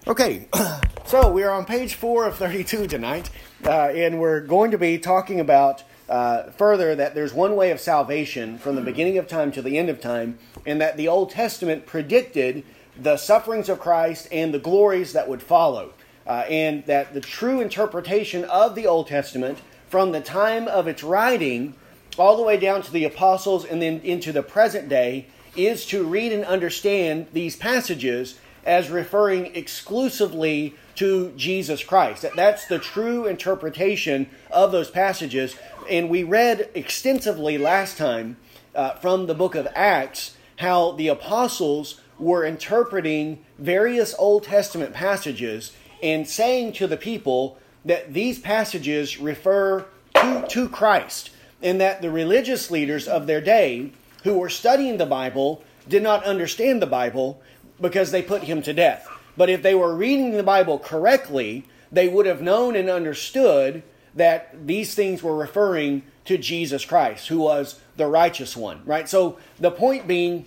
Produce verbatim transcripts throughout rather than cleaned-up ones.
Okay, so we are on page four of thirty-two tonight, uh, and we're going to be talking about uh, further that there's one way of salvation from the beginning of time to the end of time, and that the Old Testament predicted the sufferings of Christ and the glories that would follow, uh, and that the true interpretation of the Old Testament from the time of its writing all the way down to the apostles and then into the present day is to read and understand these passages as referring exclusively to Jesus Christ. That's the true interpretation of those passages. And we read extensively last time uh, from the book of Acts how the apostles were interpreting various Old Testament passages and saying to the people that these passages refer to, to Christ, and that the religious leaders of their day who were studying the Bible did not understand the Bible because they put him to death. But if they were reading the Bible correctly, they would have known and understood that these things were referring to Jesus Christ, who was the righteous one, right? So the point being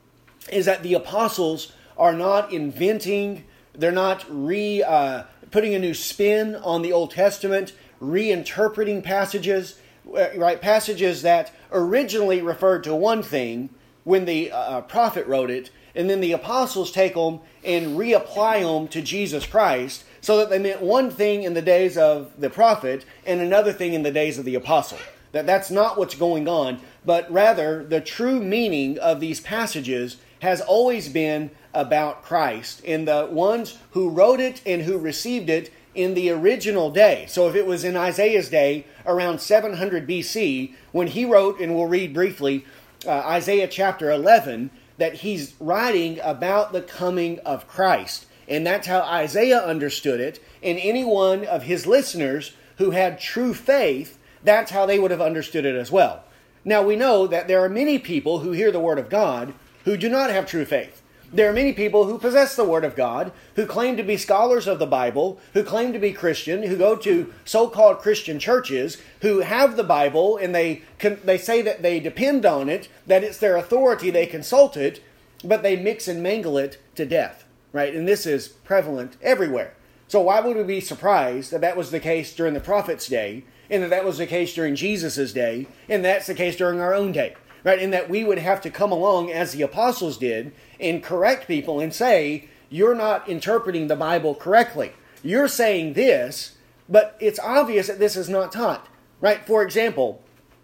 is that the apostles are not inventing, they're not re uh, putting a new spin on the Old Testament, reinterpreting passages, right? Passages that originally referred to one thing when the uh, prophet wrote it, and then the apostles take them and reapply them to Jesus Christ so that they meant one thing in the days of the prophet and another thing in the days of the apostle. That that's not what's going on, but rather the true meaning of these passages has always been about Christ and the ones who wrote it and who received it in the original day. So if it was in Isaiah's day around seven hundred B C, when he wrote, and we'll read briefly, uh, Isaiah chapter eleven, that he's writing about the coming of Christ. And that's how Isaiah understood it. And any one of his listeners who had true faith, that's how they would have understood it as well. Now we know that there are many people who hear the Word of God who do not have true faith. There are many people who possess the Word of God, who claim to be scholars of the Bible, who claim to be Christian, who go to so-called Christian churches, who have the Bible, and they they say that they depend on it, that it's their authority, they consult it, but they mix and mangle it to death, right? And this is prevalent everywhere. So why would we be surprised that that was the case during the prophet's day, and that that was the case during Jesus' day, and that's the case during our own day? Right, and that we would have to come along as the apostles did and correct people and say, you're not interpreting the Bible correctly. You're saying this, but it's obvious that this is not taught. Right? For example,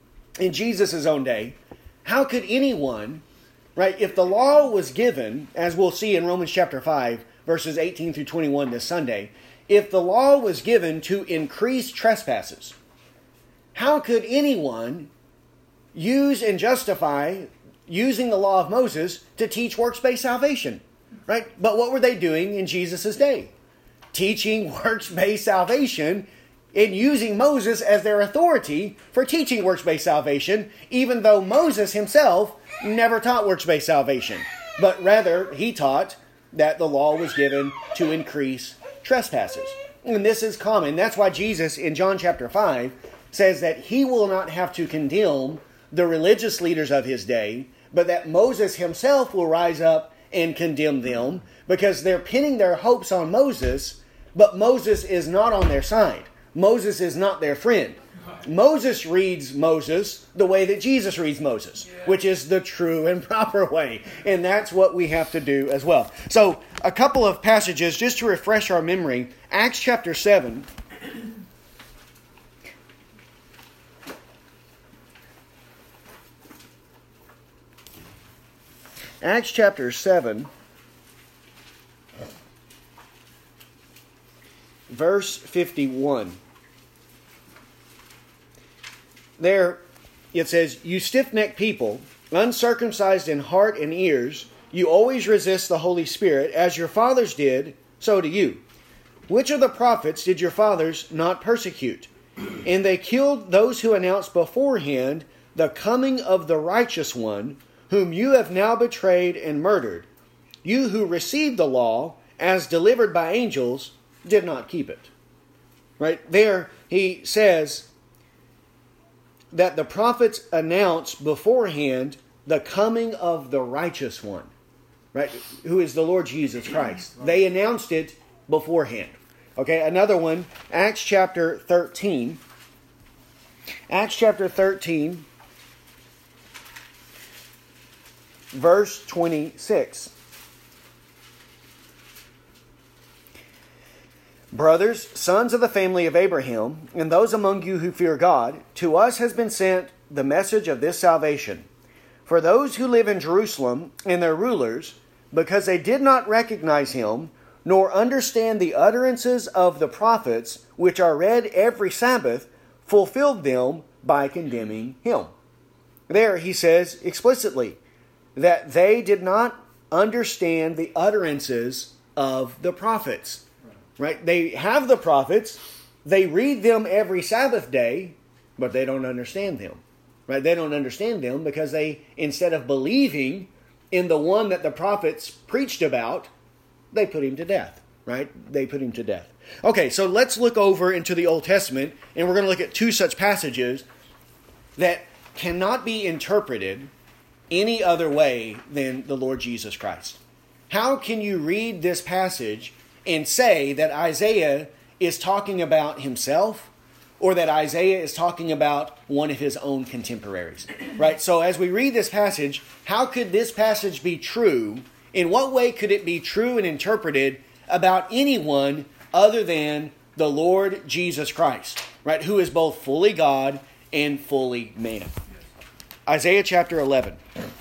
in Jesus' own day, how could anyone, right, if the law was given, as we'll see in Romans chapter five, verses eighteen through twenty-one this Sunday, if the law was given to increase trespasses, how could anyone use and justify using the law of Moses to teach works-based salvation, right? But what were they doing in Jesus' day? Teaching works-based salvation and using Moses as their authority for teaching works-based salvation, even though Moses himself never taught works-based salvation. But rather, he taught that the law was given to increase trespasses. And this is common. That's why Jesus in John chapter five says that he will not have to condemn the religious leaders of his day, but that Moses himself will rise up and condemn them because they're pinning their hopes on Moses, but Moses is not on their side. Moses is not their friend. Moses reads Moses the way that Jesus reads Moses, which is the true and proper way. And that's what we have to do as well. So a couple of passages just to refresh our memory. Acts chapter seven. Acts chapter seven, verse fifty-one. There it says, "You stiff-necked people, uncircumcised in heart and ears, you always resist the Holy Spirit, as your fathers did, so do you. Which of the prophets did your fathers not persecute? And they killed those who announced beforehand the coming of the righteous one, whom you have now betrayed and murdered. You who received the law as delivered by angels did not keep it." Right there he says that the prophets announced beforehand the coming of the righteous one, right? Who is the Lord Jesus Christ. They announced it beforehand. Okay, another one, Acts chapter thirteen. Acts chapter thirteen, verse twenty-six. Brothers, sons of the family of Abraham, and those among you who fear God, to us has been sent the message of this salvation. For those who live in Jerusalem and their rulers, because they did not recognize him, nor understand the utterances of the prophets, which are read every Sabbath, fulfilled them by condemning him. There he says explicitly that they did not understand the utterances of the prophets. Right? They have the prophets, they read them every Sabbath day, but they don't understand them. Right? They don't understand them because they, instead of believing in the one that the prophets preached about, they put him to death. Right? They put him to death. Okay, so let's look over into the Old Testament, and we're going to look at two such passages that cannot be interpreted any other way than the Lord Jesus Christ. How can you read this passage and say that Isaiah is talking about himself, or that Isaiah is talking about one of his own contemporaries? Right? So as we read this passage, how could this passage be true? In what way could it be true and interpreted about anyone other than the Lord Jesus Christ, right? Who is both fully God and fully man. Isaiah chapter eleven.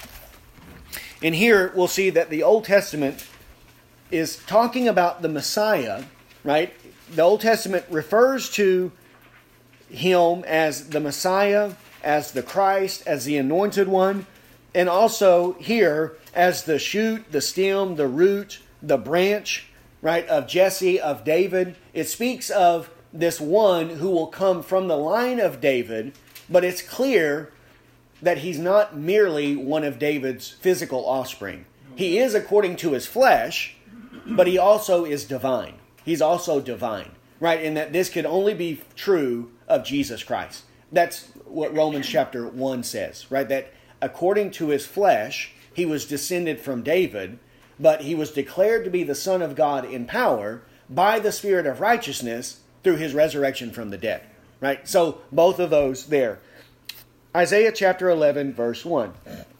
And here we'll see that the Old Testament is talking about the Messiah, right? The Old Testament refers to him as the Messiah, as the Christ, as the anointed one, and also here as the shoot, the stem, the root, the branch, right, of Jesse, of David. It speaks of this one who will come from the line of David, but it's clear that he's not merely one of David's physical offspring. He is according to his flesh, but he also is divine. He's also divine, right? And that this could only be true of Jesus Christ. That's what Romans chapter one says, right? That according to his flesh, he was descended from David, but he was declared to be the Son of God in power by the Spirit of righteousness through his resurrection from the dead, right? So both of those there. Isaiah chapter eleven, verse one.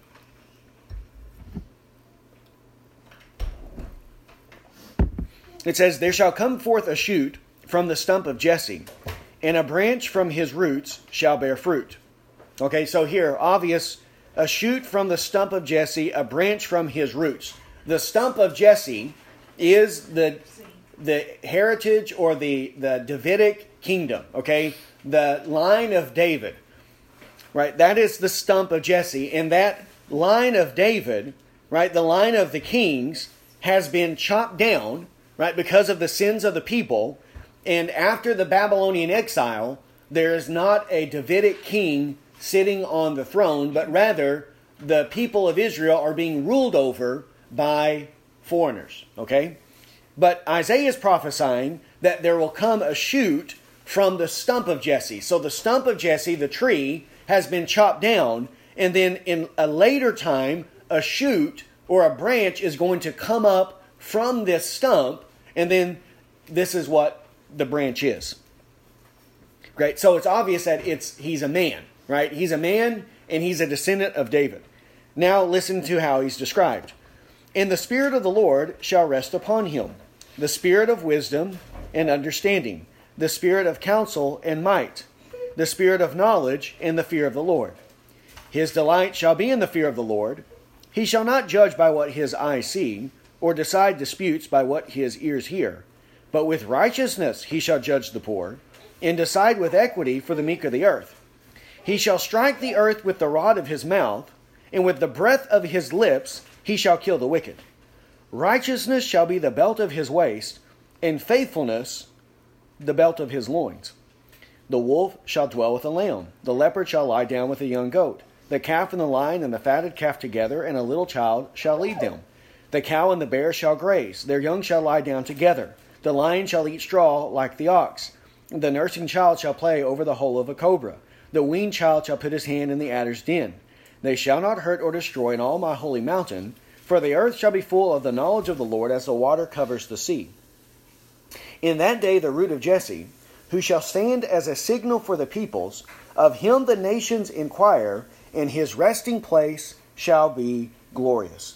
It says, "There shall come forth a shoot from the stump of Jesse, and a branch from his roots shall bear fruit." Okay, so here, obvious, a shoot from the stump of Jesse, a branch from his roots. The stump of Jesse is the the heritage or the, the Davidic kingdom, okay? The line of David, right? That is the stump of Jesse. And that line of David, right, the line of the kings, has been chopped down, right, because of the sins of the people. And after the Babylonian exile, there is not a Davidic king sitting on the throne, but rather the people of Israel are being ruled over by foreigners, okay? But Isaiah is prophesying that there will come a shoot from the stump of Jesse. So the stump of Jesse, the tree, has been chopped down, and then in a later time, a shoot or a branch is going to come up from this stump, and then this is what the branch is. Great. So it's obvious that it's he's a man, right? He's a man, and he's a descendant of David. Now listen to how he's described. "And the Spirit of the Lord shall rest upon him, the Spirit of wisdom and understanding, the Spirit of counsel and might, the Spirit of knowledge and the fear of the Lord. His delight shall be in the fear of the Lord. He shall not judge by what his eyes see, or decide disputes by what his ears hear. But with righteousness he shall judge the poor, and decide with equity for the meek of the earth. He shall strike the earth with the rod of his mouth, and with the breath of his lips he shall kill the wicked. Righteousness shall be the belt of his waist, and faithfulness the belt of his loins. The wolf shall dwell with the lamb. The leopard shall lie down with the young goat. The calf and the lion and the fatted calf together, and a little child shall lead them. The cow and the bear shall graze. Their young shall lie down together. The lion shall eat straw like the ox. The nursing child shall play over the hole of a cobra. The weaned child shall put his hand in the adder's den. They shall not hurt or destroy in all my holy mountain, for the earth shall be full of the knowledge of the Lord as the water covers the sea. In that day the root of Jesse, who shall stand as a signal for the peoples, of him the nations inquire, and his resting place shall be glorious.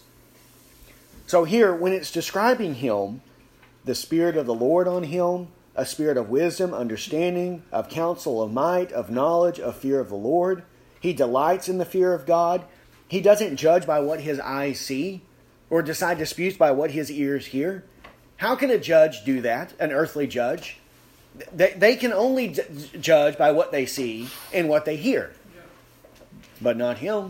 So here, when it's describing him, the Spirit of the Lord on him, a spirit of wisdom, understanding, of counsel, of might, of knowledge, of fear of the Lord. He delights in the fear of God. He doesn't judge by what his eyes see or decide disputes by what his ears hear. How can a judge do that, an earthly judge? They, they can only d- judge by what they see and what they hear, but not him.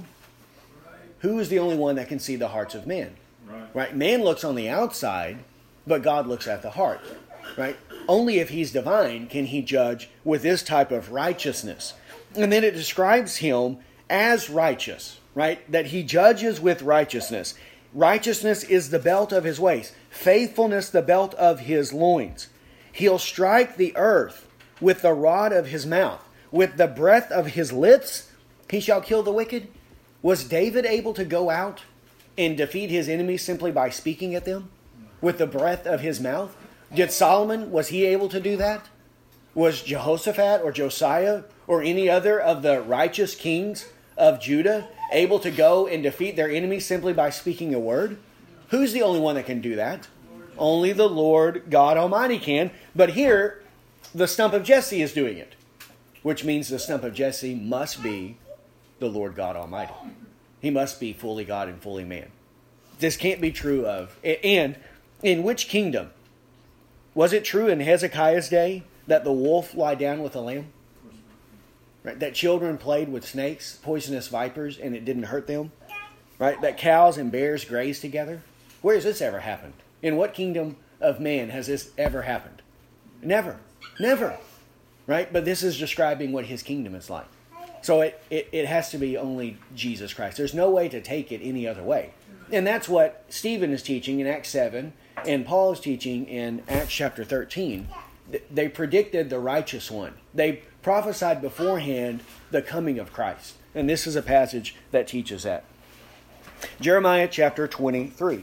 Who is the only one that can see the hearts of men? Right. Right? Man looks on the outside, but God looks at the heart. Right? Only if he's divine can he judge with this type of righteousness. And then it describes him as righteous, right? That he judges with righteousness. Righteousness is the belt of his waist. Faithfulness the belt of his loins. He'll strike the earth with the rod of his mouth. With the breath of his lips, he shall kill the wicked. Was David able to go out and defeat his enemies simply by speaking at them? With the breath of his mouth? Did Solomon, was he able to do that? Was Jehoshaphat or Josiah or any other of the righteous kings of Judah able to go and defeat their enemies simply by speaking a word? Who's the only one that can do that? Only the Lord God Almighty can. But here, the stump of Jesse is doing it, which means the stump of Jesse must be the Lord God Almighty. He must be fully God and fully man. This can't be true of. And in which kingdom? Was it true in Hezekiah's day that the wolf lie down with the lamb? Right? That children played with snakes, poisonous vipers, and it didn't hurt them? Right? That cows and bears grazed together? Where has this ever happened? In what kingdom of man has this ever happened? Never. Never. Right? But this is describing what his kingdom is like. So it, it, it has to be only Jesus Christ. There's no way to take it any other way. And that's what Stephen is teaching in Acts seven, and Paul is teaching in Acts chapter thirteen. They predicted the righteous one. They prophesied beforehand the coming of Christ. And this is a passage that teaches that. Jeremiah chapter twenty-three.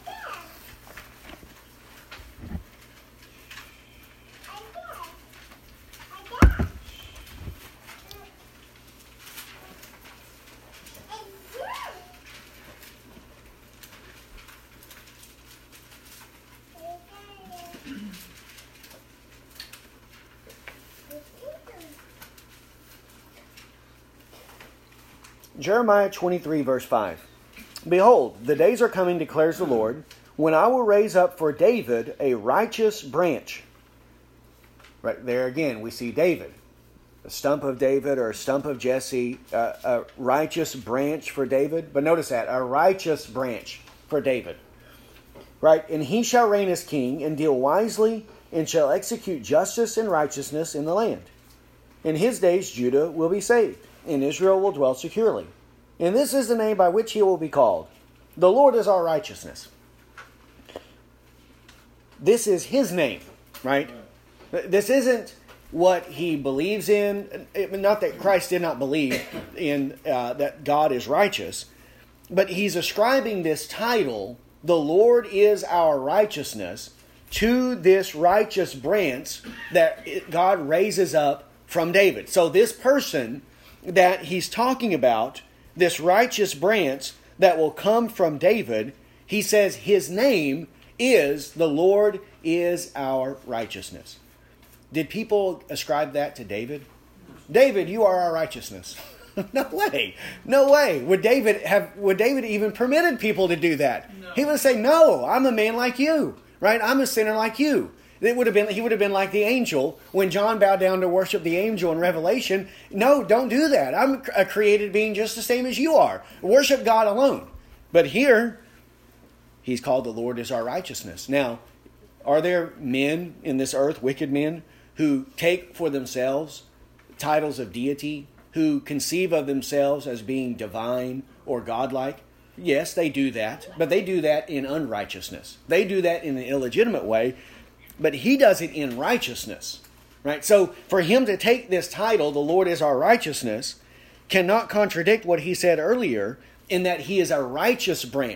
Jeremiah twenty-three, verse five. Behold, the days are coming, declares the Lord, when I will raise up for David a righteous branch. Right there again, we see David. A stump of David or a stump of Jesse, uh, a righteous branch for David. But notice that, a righteous branch for David. Right? And he shall reign as king and deal wisely and shall execute justice and righteousness in the land. In his days Judah will be saved, and Israel will dwell securely. And this is the name by which he will be called. The Lord is our righteousness. This is his name, right? This isn't what he believes in. Not that Christ did not believe in uh, that God is righteous, but he's ascribing this title, the Lord is our righteousness, to this righteous branch that God raises up from David. So this person that he's talking about, this righteous branch that will come from David, he says his name is the Lord is our righteousness. Did people ascribe that to David? David, you are our righteousness. No way. No way. Would David have would David even permitted people to do that? No. He would say, "No, I'm a man like you, right? I'm a sinner like you." It would have been he would have been like the angel when John bowed down to worship the angel in Revelation. No, don't do that. I'm a created being just the same as you are. Worship God alone. But here, he's called the Lord is our righteousness. Now, are there men in this earth, wicked men, who take for themselves titles of deity, who conceive of themselves as being divine or godlike? Yes, they do that, but they do that in unrighteousness. They do that in an illegitimate way, but he does it in righteousness, right? So for him to take this title, the Lord is our righteousness, cannot contradict what he said earlier in that he is a righteous branch.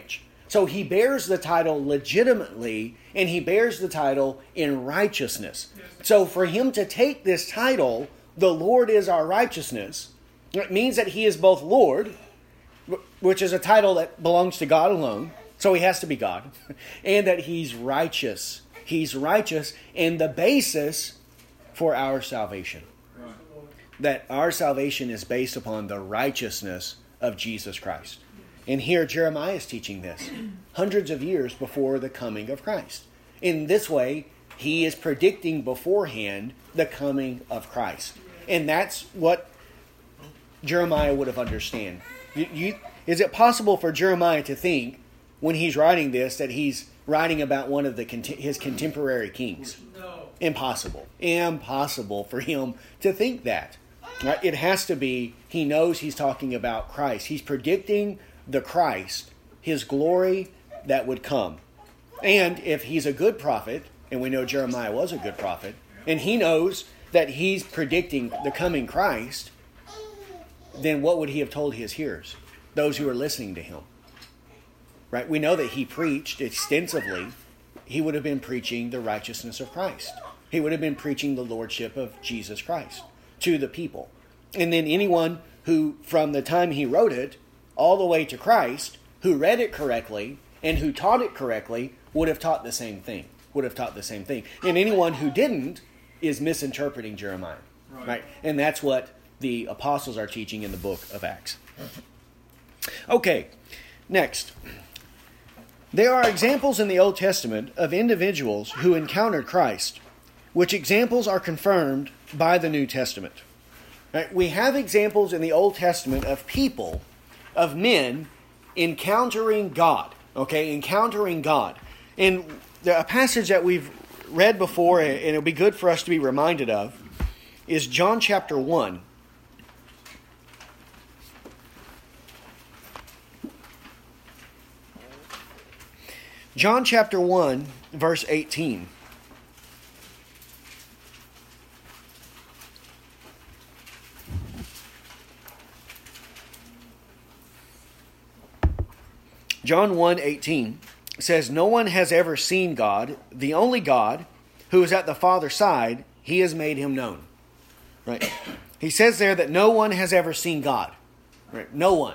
So he bears the title legitimately, and he bears the title in righteousness. So for him to take this title, the Lord is our righteousness, it means that he is both Lord, which is a title that belongs to God alone, so he has to be God, and that he's righteous. He's righteous in the basis for our salvation. Right. That our salvation is based upon the righteousness of Jesus Christ. And here Jeremiah is teaching this hundreds of years before the coming of Christ. In this way, he is predicting beforehand the coming of Christ. And that's what Jeremiah would have understood. You, you, is it possible for Jeremiah to think, when he's writing this, that he's writing about one of the his contemporary kings? No. Impossible. Impossible for him to think that. Right? It has to be, he knows he's talking about Christ. He's predicting the Christ, his glory that would come. And if he's a good prophet, and we know Jeremiah was a good prophet, and he knows that he's predicting the coming Christ, then what would he have told his hearers, those who are listening to him? Right? We know that he preached extensively. He would have been preaching the righteousness of Christ. He would have been preaching the lordship of Jesus Christ to the people. And then anyone who, from the time he wrote it, all the way to Christ, who read it correctly and who taught it correctly, would have taught the same thing. Would have taught the same thing. And anyone who didn't is misinterpreting Jeremiah. Right? right? And that's what the apostles are teaching in the book of Acts. Okay, next. There are examples in the Old Testament of individuals who encountered Christ, which examples are confirmed by the New Testament. Right? We have examples in the Old Testament of people, of men, encountering God. Okay, encountering God. And the, a passage that we've read before, and it'll be good for us to be reminded of, is John chapter one. John chapter one, verse eighteen. John one eighteen says, "No one has ever seen God, the only God, who is at the Father's side, he has made him known." Right? He says there that no one has ever seen God. Right? No one.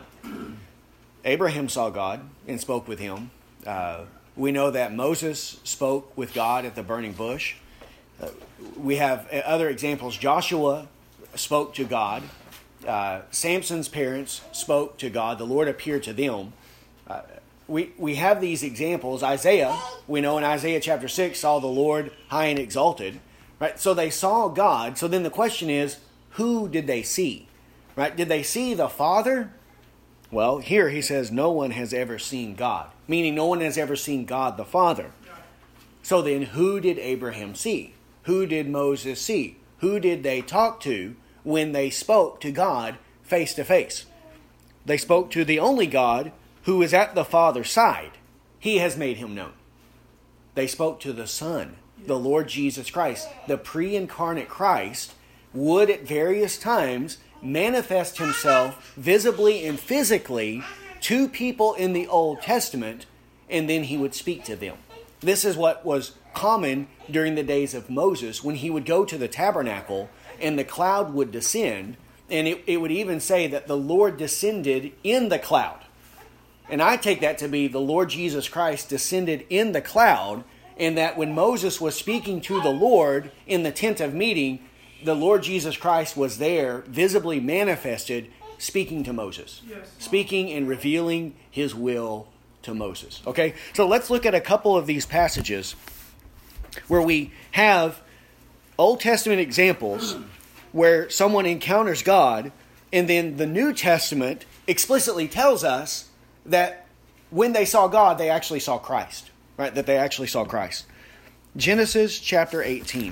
Abraham saw God and spoke with him. Uh, we know that Moses spoke with God at the burning bush. Uh, we have other examples. Joshua spoke to God. Uh, Samson's parents spoke to God. The Lord appeared to them. Uh, we, we have these examples. Isaiah, we know in Isaiah chapter six, saw the Lord high and exalted. Right? So they saw God. So then the question is, who did they see? Right? Did they see the Father? Well, here he says no one has ever seen God, meaning no one has ever seen God the Father. So then who did Abraham see? Who did Moses see? Who did they talk to when they spoke to God face to face? They spoke to the only God who is at the Father's side. He has made him known. They spoke to the Son, the Lord Jesus Christ. The pre-incarnate Christ would at various times manifest himself visibly and physically to people in the Old Testament, and then he would speak to them. This is what was common during the days of Moses, when he would go to the tabernacle and the cloud would descend, and it, it would even say that the Lord descended in the cloud. And I take that to be the Lord Jesus Christ descended in the cloud, and that when Moses was speaking to the Lord in the tent of meeting, the Lord Jesus Christ was there, visibly manifested, speaking to Moses. Yes. Speaking and revealing his will to Moses. Okay, so let's look at a couple of these passages where we have Old Testament examples where someone encounters God, and then the New Testament explicitly tells us that when they saw God, they actually saw Christ. Right? That they actually saw Christ. Genesis chapter eighteen.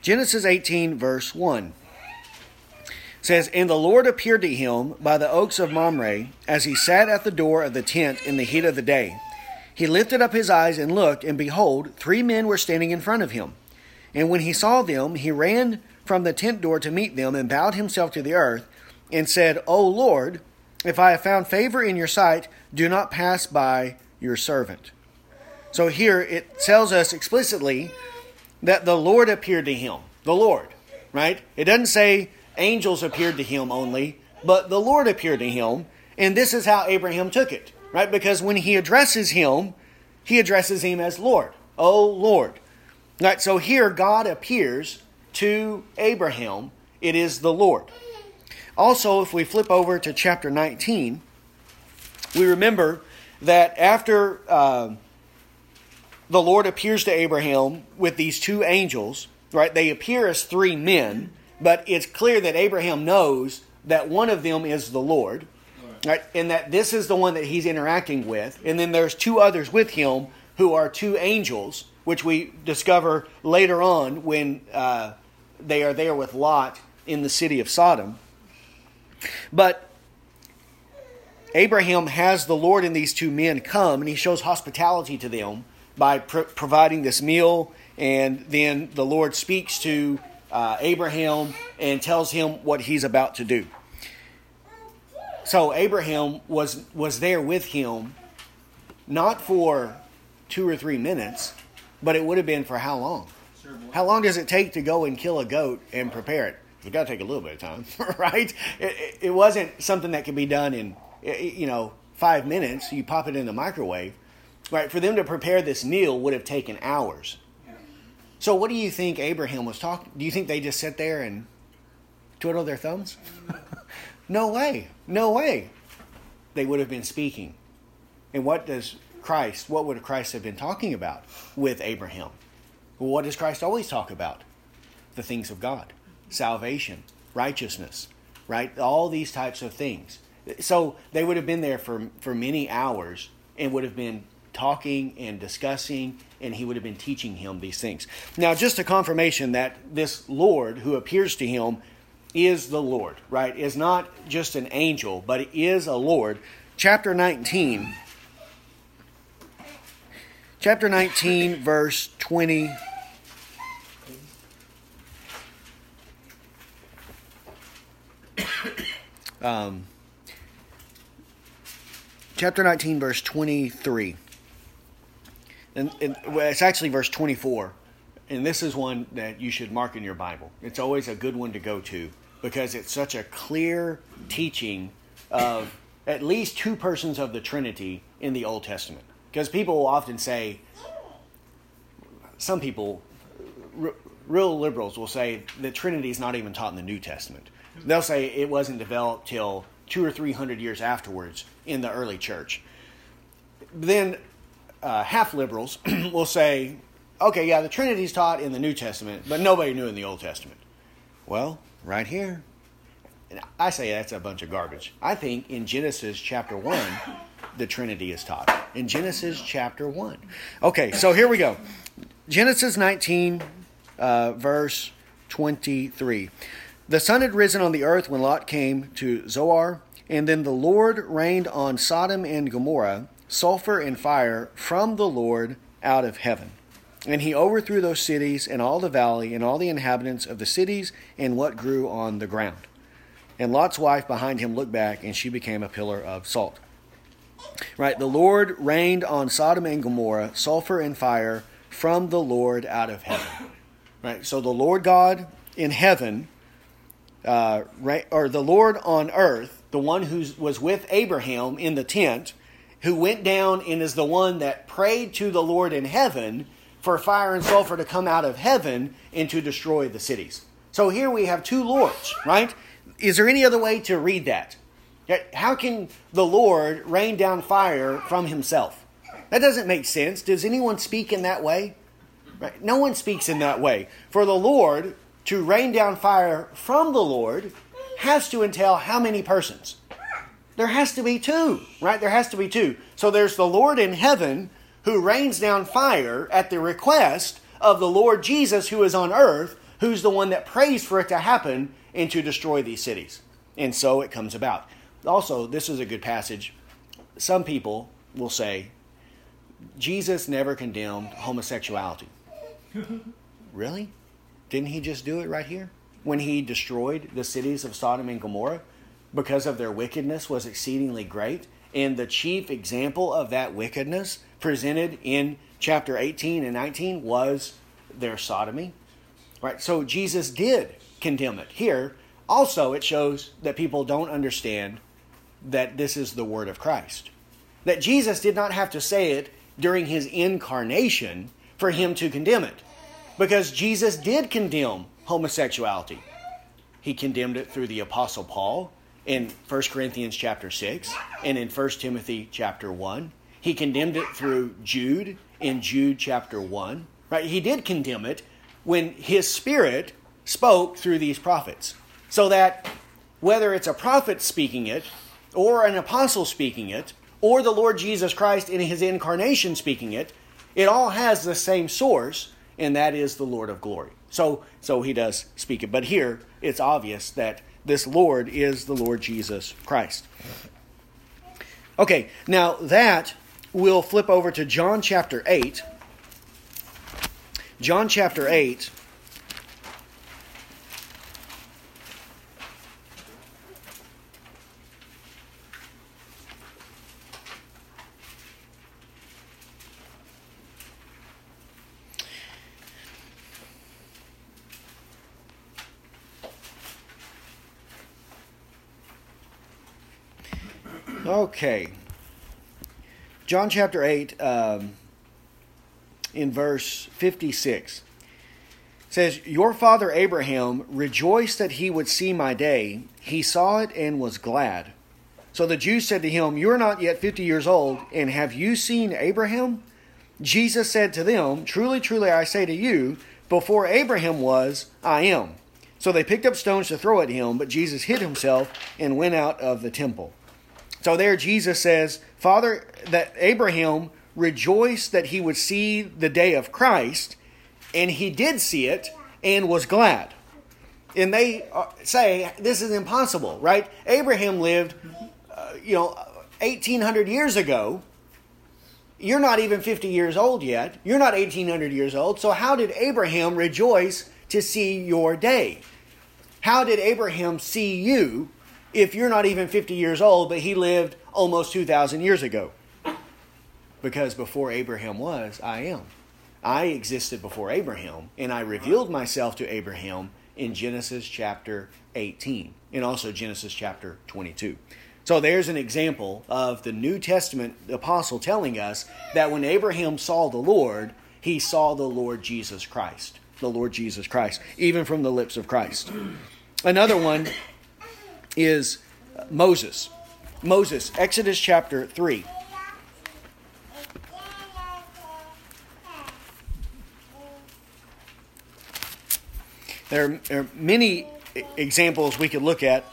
Genesis eighteen, verse one. Says, "And the Lord appeared to him by the oaks of Mamre, as he sat at the door of the tent in the heat of the day. He lifted up his eyes and looked, and behold, three men were standing in front of him. And when he saw them, he ran from the tent door to meet them, and bowed himself to the earth, and said, O Lord, if I have found favor in your sight, do not pass by your servant." So here it tells us explicitly that the Lord appeared to him. The Lord, right? It doesn't say angels appeared to him only, but the Lord appeared to him. And this is how Abraham took it, right? Because when he addresses him, he addresses him as Lord. O Lord. Right, so here God appears to Abraham. It is the Lord. Also, if we flip over to chapter nineteen, we remember that after uh, the Lord appears to Abraham with these two angels, right? They appear as three men, but it's clear that Abraham knows that one of them is the Lord, right? And that this is the one that he's interacting with. And then there's two others with him who are two angels, which we discover later on when uh, they are there with Lot in the city of Sodom. But Abraham has the Lord and these two men come, and he shows hospitality to them by pr- providing this meal. And then the Lord speaks to uh, Abraham and tells him what he's about to do. So Abraham was, was there with him, not for two or three minutes, but it would have been for how long? How long does it take to go and kill a goat and prepare it? You got to take a little bit of time, right? It, it wasn't something that could be done in, you know, five minutes. You pop it in the microwave, right? For them to prepare this meal would have taken hours. So what do you think Abraham was talking? Do you think they just sit there and twiddle their thumbs? No way. No way. They would have been speaking. And what does Christ, what would Christ have been talking about with Abraham? Well, what does Christ always talk about? The things of God. Salvation, righteousness, right? All these types of things. So they would have been there for, for many hours and would have been talking and discussing, and he would have been teaching him these things. Now, just a confirmation that this Lord who appears to him is the Lord, right? Is not just an angel, but it is a Lord. Chapter nineteen. Chapter nineteen, verse twenty. Um, chapter nineteen, verse twenty-three. And, and well, it's actually verse twenty-four. And this is one that you should mark in your Bible. It's always a good one to go to because it's such a clear teaching of at least two persons of the Trinity in the Old Testament. Because people will often say, some people, r- real liberals will say the Trinity is not even taught in the New Testament. They'll say it wasn't developed till two or three hundred years afterwards in the early church. Then uh, half liberals will say, okay, yeah, the Trinity is taught in the New Testament, but nobody knew in the Old Testament. Well, right here, and I say that's a bunch of garbage. I think in Genesis chapter one, the Trinity is taught. In Genesis chapter one. Okay, so here we go. Genesis nineteen, uh, verse twenty-three. The sun had risen on the earth when Lot came to Zoar, and then the Lord rained on Sodom and Gomorrah sulfur and fire from the Lord out of heaven. And he overthrew those cities and all the valley and all the inhabitants of the cities and what grew on the ground. And Lot's wife behind him looked back, and she became a pillar of salt. Right, the Lord rained on Sodom and Gomorrah sulfur and fire from the Lord out of heaven. Right, so the Lord God in heaven, uh, or the Lord on earth, the one who was with Abraham in the tent, who went down and is the one that prayed to the Lord in heaven for fire and sulfur to come out of heaven and to destroy the cities. So here we have two lords, right? Is there any other way to read that? How can the Lord rain down fire from himself? That doesn't make sense. Does anyone speak in that way? Right? No one speaks in that way. For the Lord to rain down fire from the Lord has to entail how many persons? There has to be two, right? There has to be two. So there's the Lord in heaven who rains down fire at the request of the Lord Jesus who is on earth, who's the one that prays for it to happen and to destroy these cities. And so it comes about. Also, this is a good passage. Some people will say, Jesus never condemned homosexuality. Really? Didn't he just do it right here? When he destroyed the cities of Sodom and Gomorrah because of their wickedness was exceedingly great. And the chief example of that wickedness presented in chapter eighteen and nineteen was their sodomy. Right? So Jesus did condemn it. Here, also it shows that people don't understand that this is the word of Christ. That Jesus did not have to say it during his incarnation for him to condemn it. Because Jesus did condemn homosexuality. He condemned it through the Apostle Paul in First Corinthians chapter six and in First Timothy chapter one. He condemned it through Jude in Jude chapter one. Right? He did condemn it when his Spirit spoke through these prophets. So that whether it's a prophet speaking it, or an apostle speaking it, or the Lord Jesus Christ in his incarnation speaking it, it all has the same source, and that is the Lord of glory. So, so he does speak it. But here, it's obvious that this Lord is the Lord Jesus Christ. Okay, now that we'll flip over to John chapter eight. John chapter eight. Okay. John chapter eight, um, in verse fifty-six, says, Your father Abraham rejoiced that he would see my day. He saw it and was glad. So the Jews said to him, You are not yet fifty years old, and have you seen Abraham? Jesus said to them, Truly, truly, I say to you, before Abraham was, I am. So they picked up stones to throw at him, but Jesus hid himself and went out of the temple. So there Jesus says, Father, that Abraham rejoiced that he would see the day of Christ, and he did see it and was glad. And they say, this is impossible, right? Abraham lived, uh, you know, eighteen hundred years ago. You're not even fifty years old yet. You're not eighteen hundred years old. So how did Abraham rejoice to see your day? How did Abraham see you if you're not even fifty years old, but he lived almost two thousand years ago? Because before Abraham was, I am. I existed before Abraham, and I revealed myself to Abraham in Genesis chapter eighteen, and also Genesis chapter twenty-two. So there's an example of the New Testament apostle telling us that when Abraham saw the Lord, he saw the Lord Jesus Christ. The Lord Jesus Christ, even from the lips of Christ. Another one is Moses. Moses, Exodus chapter three. There are, there are many examples we could look at.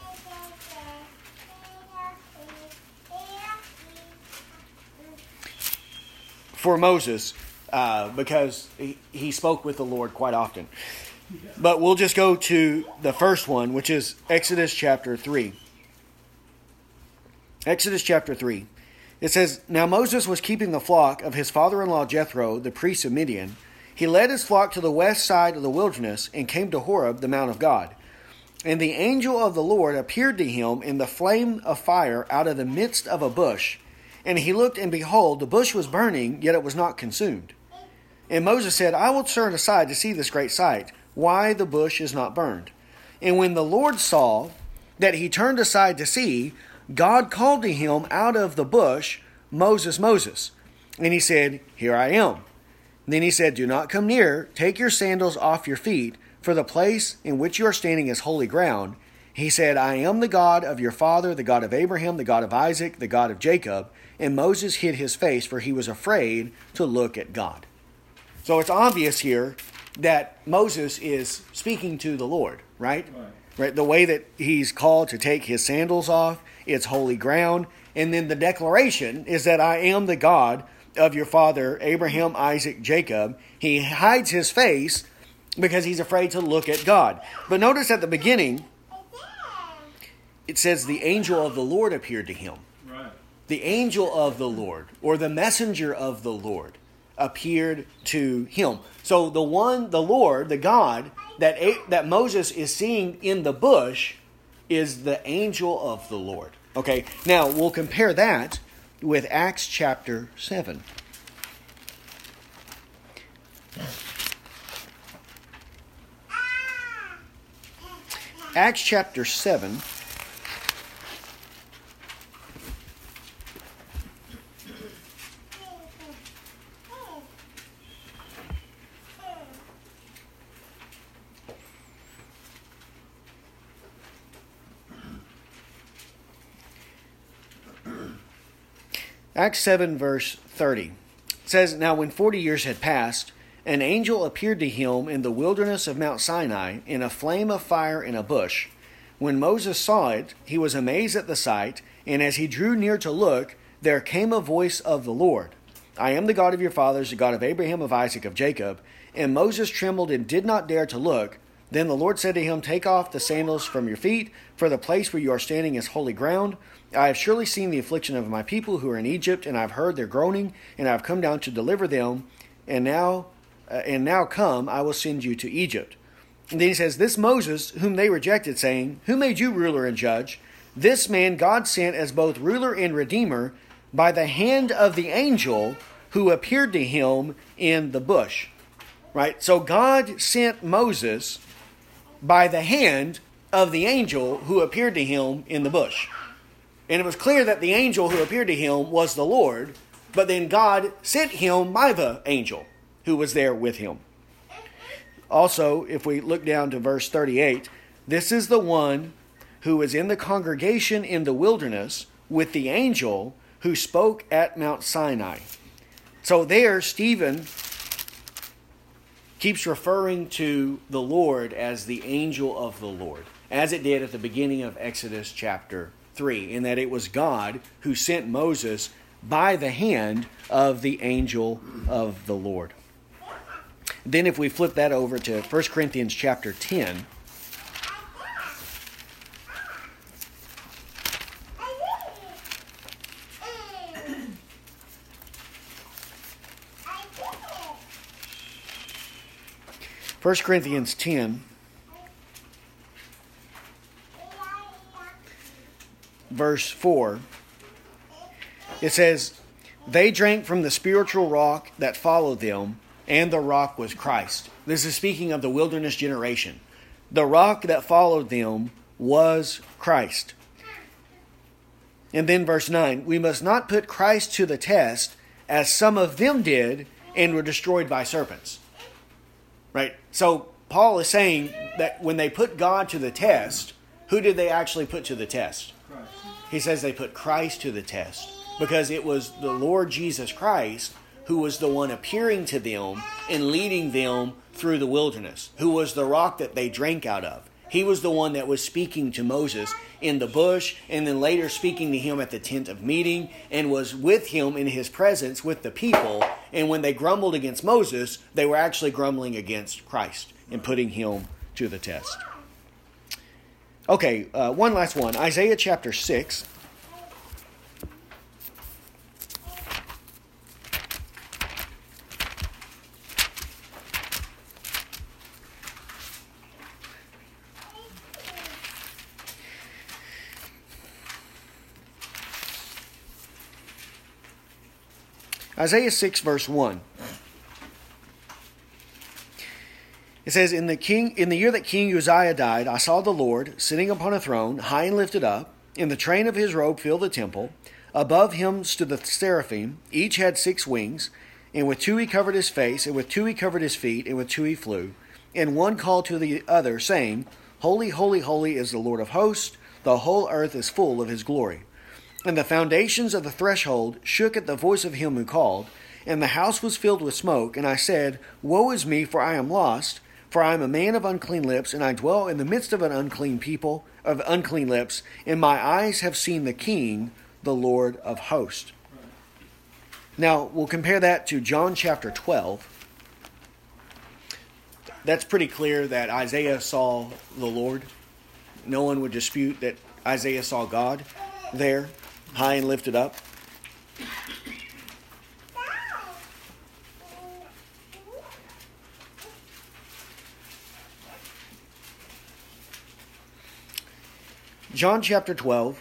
For Moses, uh, because he, he spoke with the Lord quite often. But we'll just go to the first one, which is Exodus chapter three. Exodus chapter three. It says, Now Moses was keeping the flock of his father-in-law Jethro, the priest of Midian. He led his flock to the west side of the wilderness and came to Horeb, the mount of God. And the angel of the Lord appeared to him in the flame of fire out of the midst of a bush. And he looked, and behold, the bush was burning, yet it was not consumed. And Moses said, I will turn aside to see this great sight, why the bush is not burned. And when the Lord saw that he turned aside to see, God called to him out of the bush, Moses, Moses. And he said, Here I am. And then he said, Do not come near, take your sandals off your feet, for the place in which you are standing is holy ground. He said, I am the God of your father, the God of Abraham, the God of Isaac, the God of Jacob. And Moses hid his face, for he was afraid to look at God. So it's obvious here that Moses is speaking to the Lord, right? Right. Right? The way that he's called to take his sandals off, it's holy ground. And then the declaration is that I am the God of your father, Abraham, Isaac, Jacob. He hides his face because he's afraid to look at God. But notice at the beginning, it says the angel of the Lord appeared to him. Right. The angel of the Lord, or the messenger of the Lord, appeared to him. So the one, the Lord, the God that that Moses is seeing in the bush is the angel of the Lord. Okay, now we'll compare that with Acts chapter seven. Acts chapter seven. Acts seven, verse thirty. It says, "Now when forty years had passed, an angel appeared to him in the wilderness of Mount Sinai in a flame of fire in a bush. When Moses saw it, he was amazed at the sight, and as he drew near to look, there came a voice of the Lord. 'I am the God of your fathers, the God of Abraham, of Isaac, of Jacob.' And Moses trembled and did not dare to look. Then the Lord said to him, 'Take off the sandals from your feet, for the place where you are standing is holy ground. I have surely seen the affliction of my people who are in Egypt, and I have heard their groaning, and I have come down to deliver them. And now, uh, and now come, I will send you to Egypt.' And then he says, 'This Moses, whom they rejected, saying, Who made you ruler and judge? This man God sent as both ruler and redeemer by the hand of the angel who appeared to him in the bush.'" Right? So God sent Moses by the hand of the angel who appeared to him in the bush. And it was clear that the angel who appeared to him was the Lord, but then God sent him by the angel who was there with him. Also, if we look down to verse thirty-eight, "This is the one who was in the congregation in the wilderness with the angel who spoke at Mount Sinai." So there, Stephen keeps referring to the Lord as the angel of the Lord, as it did at the beginning of Exodus chapter three, in that it was God who sent Moses by the hand of the angel of the Lord. Then if we flip that over to First Corinthians chapter ten, First Corinthians ten, verse four, it says, "They drank from the spiritual rock that followed them, and the rock was Christ." This is speaking of the wilderness generation. The rock that followed them was Christ. And then verse nine, "We must not put Christ to the test, as some of them did, and were destroyed by serpents." Right? So Paul is saying that when they put God to the test, who did they actually put to the test? Christ. He says they put Christ to the test, because it was the Lord Jesus Christ who was the one appearing to them and leading them through the wilderness, who was the rock that they drank out of. He was the one that was speaking to Moses in the bush, and then later speaking to him at the tent of meeting, and was with him in his presence with the people. And when they grumbled against Moses, they were actually grumbling against Christ and putting him to the test. Okay, uh, one last one. Isaiah chapter six. Isaiah six, verse one. It says, in the king, in the year that King Uzziah died, I saw the Lord sitting upon a throne, high and lifted up, and the train of his robe filled the temple. Above him stood the seraphim. Each had six wings, and with two he covered his face, and with two he covered his feet, and with two he flew. And one called to the other, saying, Holy, holy, holy is the Lord of hosts. The whole earth is full of his glory. And the foundations of the threshold shook at the voice of him who called, and the house was filled with smoke. And I said, Woe is me, for I am lost, for I am a man of unclean lips, and I dwell in the midst of an unclean people, of unclean lips, and my eyes have seen the King, the Lord of hosts. Now, we'll compare that to John chapter twelve. that's pretty clear that Isaiah saw the Lord. No one would dispute that Isaiah saw God there, high and lifted up. John chapter twelve,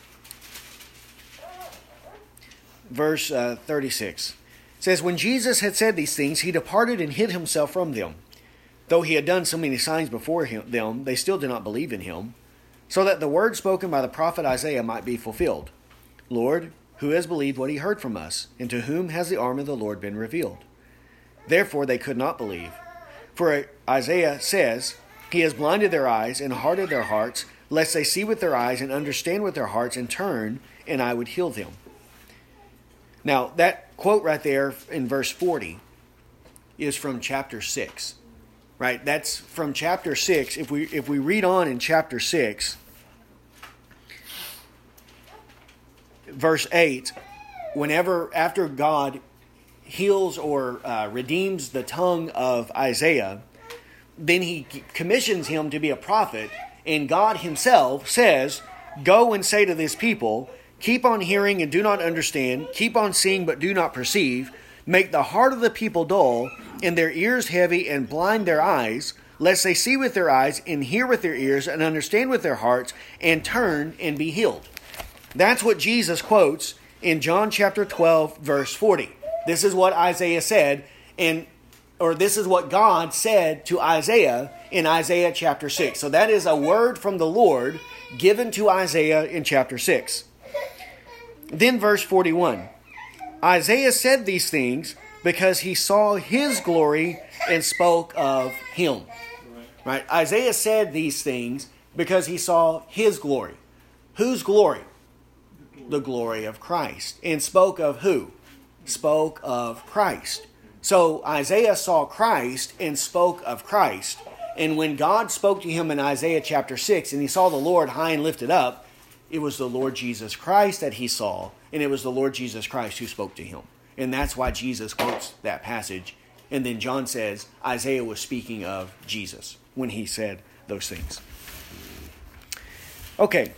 verse uh, thirty-six. It says, when Jesus had said these things, he departed and hid himself from them. Though he had done so many signs before him, them, they still did not believe in him, so that the word spoken by the prophet Isaiah might be fulfilled. Lord, who has believed what he heard from us, and to whom has the arm of the Lord been revealed? Therefore they could not believe. For Isaiah says, he has blinded their eyes and hardened their hearts, lest they see with their eyes and understand with their hearts and turn, and I would heal them. Now, that quote right there in verse forty is from chapter six. Right? That's from chapter six. If we if we read on in chapter six, verse eight, whenever after God heals or uh, redeems the tongue of Isaiah, then he commissions him to be a prophet, and God himself says, go and say to this people, keep on hearing and do not understand, keep on seeing but do not perceive, make the heart of the people dull, and their ears heavy, and blind their eyes, lest they see with their eyes, and hear with their ears, and understand with their hearts, and turn and be healed. That's what Jesus quotes in John chapter twelve, verse forty. This is what Isaiah said, and or this is what God said to Isaiah in Isaiah chapter six. So that is a word from the Lord given to Isaiah in chapter six. Then verse forty-one. Isaiah said these things because he saw his glory and spoke of him. Right? Right? Isaiah said these things because he saw his glory. Whose glory? The glory of Christ. And spoke of who? Spoke of Christ. So Isaiah saw Christ and spoke of Christ. And when God spoke to him in Isaiah chapter six and he saw the Lord high and lifted up, it was the Lord Jesus Christ that he saw, and it was the Lord Jesus Christ who spoke to him. And that's why Jesus quotes that passage. And then John says Isaiah was speaking of Jesus when he said those things. Okay.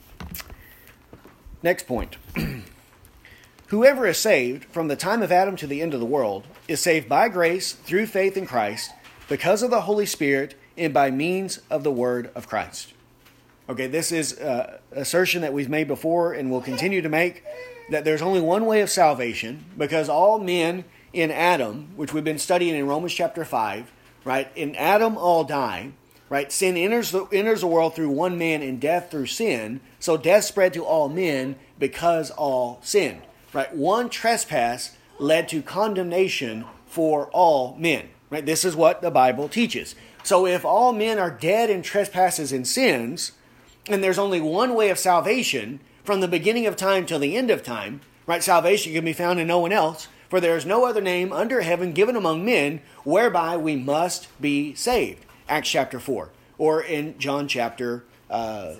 Next point. Whoever is saved from the time of Adam to the end of the world is saved by grace through faith in Christ, because of the Holy Spirit, and by means of the word of Christ. Okay, this is an assertion that we've made before and will continue to make, that there's only one way of salvation, because all men in Adam, which we've been studying in Romans chapter five, right? In Adam all die, right? Sin enters the, enters the world through one man, and death through sin. So death spread to all men because all sinned, right? One trespass led to condemnation for all men, right? This is what the Bible teaches. So if all men are dead in trespasses and sins, and there's only one way of salvation from the beginning of time till the end of time, right? Salvation can be found in no one else, for there is no other name under heaven given among men whereby we must be saved. Acts chapter four, or in John chapter, uh,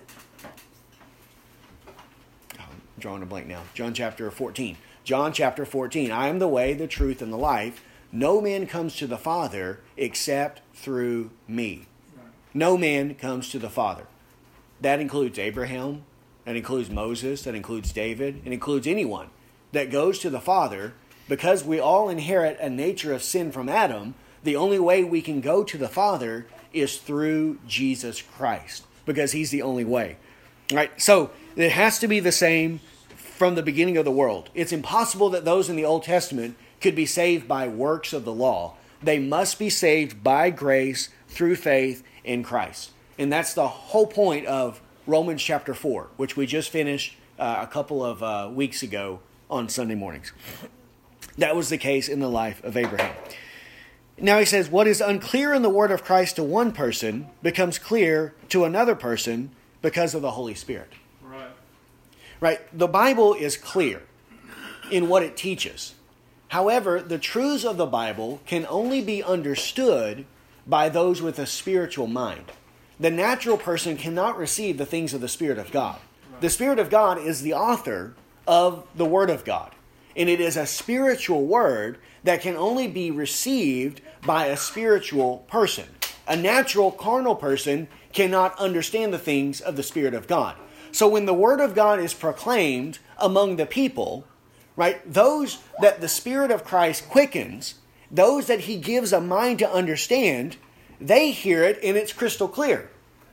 I'm drawing a blank now, John chapter fourteen. John chapter fourteen, I am the way, the truth, and the life. No man comes to the Father except through me. No man comes to the Father. That includes Abraham, that includes Moses, that includes David, it includes anyone that goes to the Father. Because we all inherit a nature of sin from Adam, the only way we can go to the Father is through Jesus Christ, because he's the only way. All right? So it has to be the same from the beginning of the world. It's impossible that those in the Old Testament could be saved by works of the law. They must be saved by grace through faith in Christ. And that's the whole point of Romans chapter four, which we just finished uh, a couple of uh, weeks ago on Sunday mornings. That was the case in the life of Abraham. Now he says, what is unclear in the word of Christ to one person becomes clear to another person because of the Holy Spirit. Right. Right? The Bible is clear in what it teaches. However, the truths of the Bible can only be understood by those with a spiritual mind. The natural person cannot receive the things of the Spirit of God. Right. The Spirit of God is the author of the Word of God. And it is a spiritual word that can only be received by a spiritual person. A natural, carnal person cannot understand the things of the Spirit of God. So when the Word of God is proclaimed among the people, right, those that the Spirit of Christ quickens, those that He gives a mind to understand, they hear it and it's crystal clear.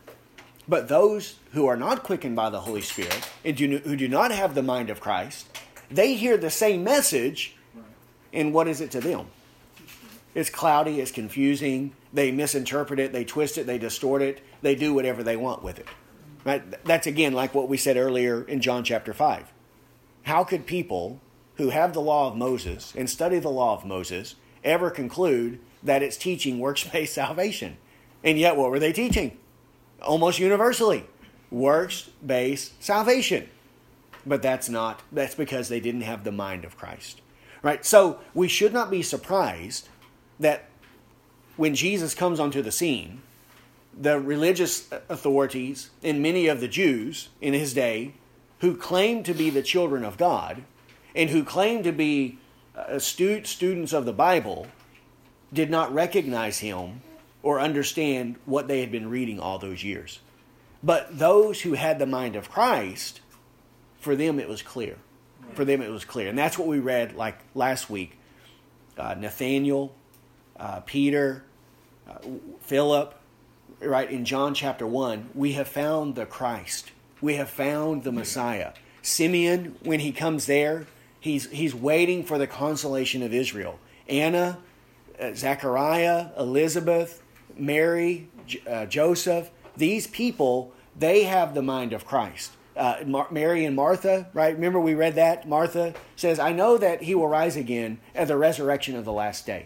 But those who are not quickened by the Holy Spirit and do, who do not have the mind of Christ, they hear the same message, and what is it to them? It's cloudy, it's confusing, they misinterpret it, they twist it, they distort it, they do whatever they want with it. Right? That's again like what we said earlier in John chapter five. How could people who have the law of Moses and study the law of Moses ever conclude that it's teaching works-based salvation? And yet what were they teaching? Almost universally, works-based salvation. But that's not, that's because they didn't have the mind of Christ. Right? So we should not be surprised that when Jesus comes onto the scene, the religious authorities and many of the Jews in his day who claimed to be the children of God and who claimed to be astute students of the Bible did not recognize him or understand what they had been reading all those years. But those who had the mind of Christ, for them it was clear. For them it was clear. And that's what we read like last week. Uh, Nathaniel, uh, Peter, uh, Philip, right, in John chapter one, we have found the Christ. We have found the Messiah. Simeon, when he comes there, he's he's waiting for the consolation of Israel. Anna, uh, Zechariah, Elizabeth, Mary, J- uh, Joseph, these people, they have the mind of Christ. Uh, Mar- Mary and Martha, right? Remember we read that? Martha says, I know that he will rise again at the resurrection of the last day.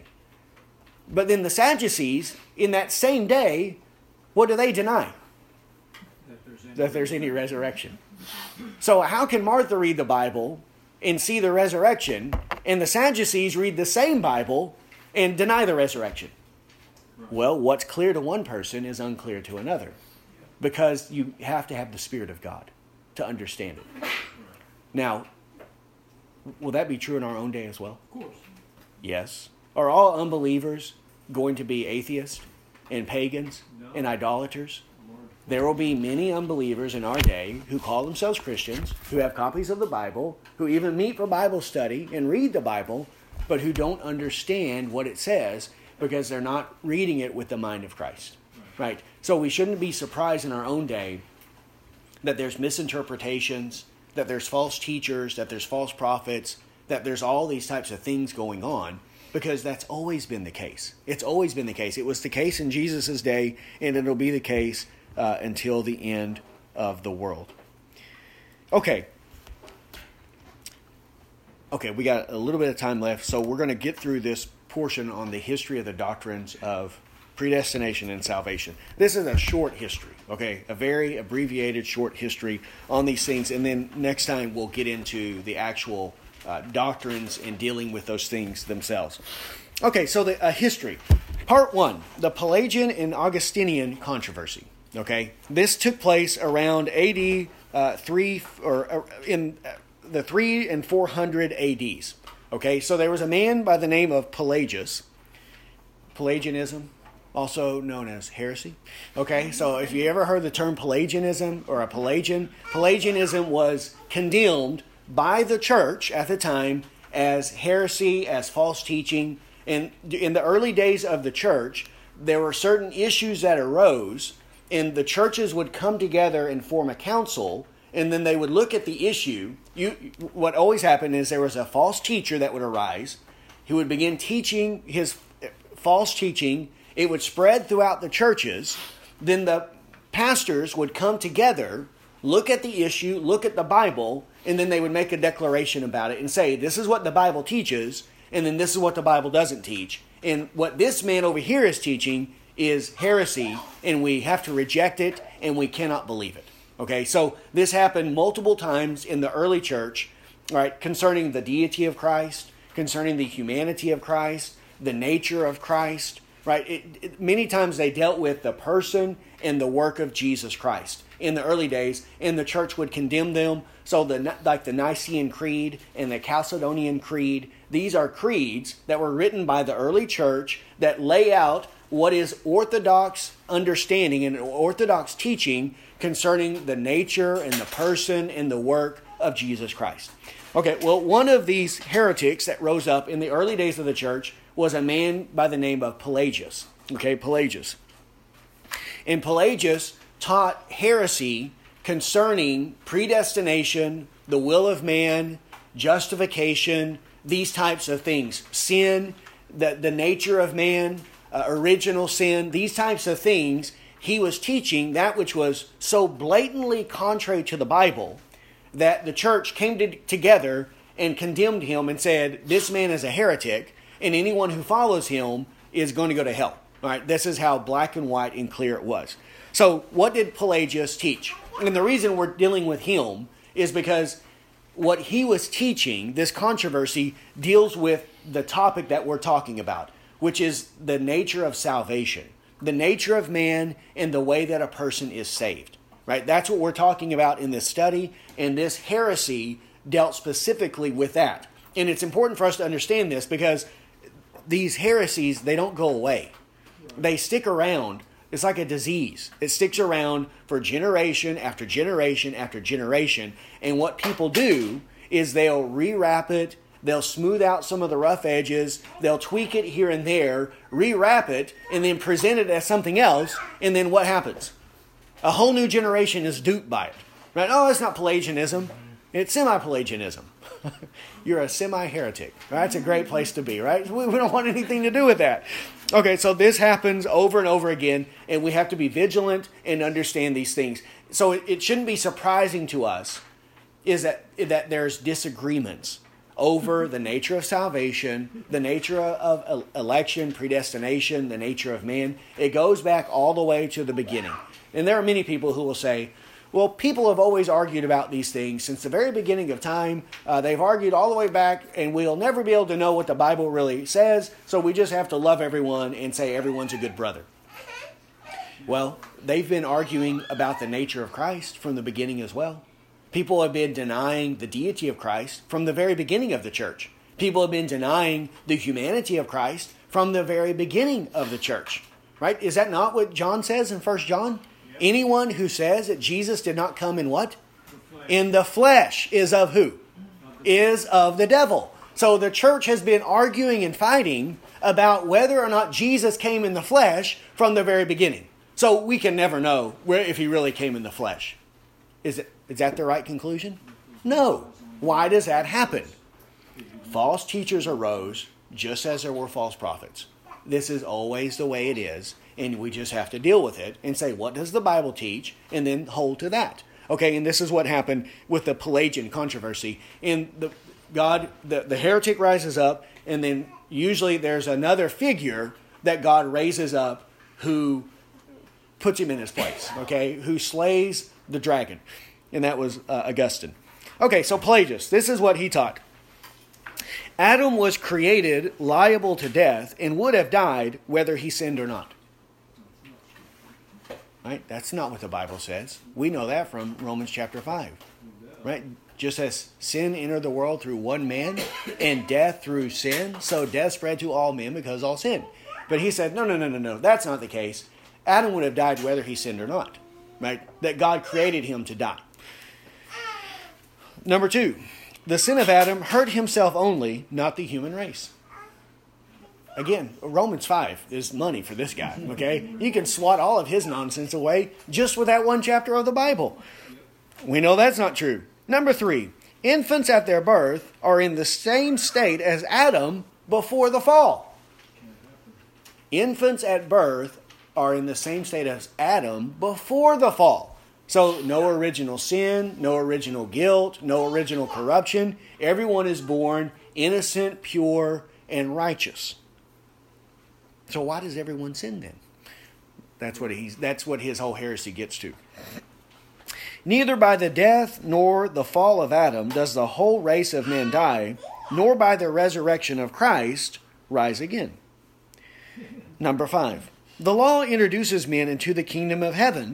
But then the Sadducees, in that same day, what do they deny? That there's any, that there's any resurrection. So how can Martha read the Bible and see the resurrection, and the Sadducees read the same Bible and deny the resurrection? Well, what's clear to one person is unclear to another, because you have to have the Spirit of God to understand it. Now, will that be true in our own day as well? Of course. Yes. Are all unbelievers going to be atheists and pagans no. and idolaters? There will be many unbelievers in our day who call themselves Christians, who have copies of the Bible, who even meet for Bible study and read the Bible, but who don't understand what it says because they're not reading it with the mind of Christ. Right? Right? So we shouldn't be surprised in our own day that there's misinterpretations, that there's false teachers, that there's false prophets, that there's all these types of things going on, because that's always been the case. It's always been the case. It was the case in Jesus' day, and it'll be the case uh, until the end of the world. Okay. Okay, we got a little bit of time left, so we're going to get through this portion on the history of the doctrines of predestination and salvation. This is a short history, okay? A very abbreviated short history on these things, and then next time we'll get into the actual uh, doctrines and dealing with those things themselves. Okay, so the uh, history. Part one, the Pelagian and Augustinian controversy, okay? This took place around A D uh, three, or uh, in uh, the three and four hundred A Ds, okay? So there was a man by the name of Pelagius. Pelagianism, also known as heresy. Okay, so if you ever heard the term Pelagianism or a Pelagian, Pelagianism was condemned by the church at the time as heresy, as false teaching. And in the early days of the church, there were certain issues that arose, and the churches would come together and form a council, and then they would look at the issue. You, what always happened is there was a false teacher that would arise, who would begin teaching his false teaching. It would spread throughout the churches. Then the pastors would come together, look at the issue, look at the Bible, and then they would make a declaration about it and say, this is what the Bible teaches, and then this is what the Bible doesn't teach. And what this man over here is teaching is heresy, and we have to reject it, and we cannot believe it. Okay, so this happened multiple times in the early church, right, concerning the deity of Christ, concerning the humanity of Christ, the nature of Christ. Right, it, it, many times they dealt with the person and the work of Jesus Christ. in the early days, and the church would condemn them. So the like the Nicene Creed and the Chalcedonian Creed, these are creeds that were written by the early church that lay out what is orthodox understanding and orthodox teaching concerning the nature and the person and the work of Jesus Christ. Okay, well, one of these heretics that rose up in the early days of the church was a man by the name of Pelagius. Okay, Pelagius. And Pelagius taught heresy concerning predestination, the will of man, justification, these types of things. Sin, the, the nature of man, uh, original sin, these types of things. He was teaching that which was so blatantly contrary to the Bible that the church came to, together and condemned him and said, this man is a heretic, and anyone who follows him is going to go to hell. All right, this is how black and white and clear it was. So what did Pelagius teach? And the reason we're dealing with him is because what he was teaching, this controversy, deals with the topic that we're talking about, which is the nature of salvation, the nature of man, and the way that a person is saved. Right? That's what we're talking about in this study, and this heresy dealt specifically with that. And it's important for us to understand this because these heresies, they don't go away. They stick around. It's like a disease. It sticks around for generation after generation after generation. And what people do is they'll rewrap it, they'll smooth out some of the rough edges, they'll tweak it here and there, rewrap it, and then present it as something else, and then what happens? A whole new generation is duped by it. Right? Oh, it's not Pelagianism. It's semi-Pelagianism. You're a semi-heretic. That's a great place to be, right? We don't want anything to do with that. Okay, so this happens over and over again, and we have to be vigilant and understand these things. So it, it shouldn't be surprising to us is that, that there's disagreements over the nature of salvation, the nature of election, predestination, the nature of man. It goes back all the way to the beginning. And there are many people who will say, well, people have always argued about these things since the very beginning of time. Uh, they've argued all the way back, and we'll never be able to know what the Bible really says, so we just have to love everyone and say everyone's a good brother. Well, they've been arguing about the nature of Christ from the beginning as well. People have been denying the deity of Christ from the very beginning of the church. People have been denying the humanity of Christ from the very beginning of the church. Right? Is that not what John says in First John? Anyone who says that Jesus did not come in what? In the flesh is of who? Is of the devil. So the church has been arguing and fighting about whether or not Jesus came in the flesh from the very beginning. So we can never know where if he really came in the flesh. Is it, is that the right conclusion? No. Why does that happen? False teachers arose just as there were false prophets. This is always the way it is. And we just have to deal with it and say, what does the Bible teach? And then hold to that. Okay, and this is what happened with the Pelagian controversy. And the God, the, the heretic rises up, and then usually there's another figure that God raises up who puts him in his place, okay, who slays the dragon. And that was uh, Augustine. Okay, so Pelagius, this is what he taught. Adam was created liable to death and would have died whether he sinned or not. Right? That's not what the Bible says. We know that from Romans chapter five. Right? Just as sin entered the world through one man and death through sin, so death spread to all men because all sinned. But he said, no, no, no, no, no. That's not the case. Adam would have died whether he sinned or not. Right? That God created him to die. Number two, the sin of Adam hurt himself only, not the human race. Again, Romans five is money for this guy, okay? You can swat all of his nonsense away just with that one chapter of the Bible. We know that's not true. Number three, infants at their birth are in the same state as Adam before the fall. Infants at birth are in the same state as Adam before the fall. So no original sin, no original guilt, no original corruption. Everyone is born innocent, pure, and righteous. So why does everyone sin then? That's what he's that's what his whole heresy gets to. Neither by the death nor the fall of Adam does the whole race of men die, nor by the resurrection of Christ rise again. Number five. The law introduces men into the kingdom of heaven,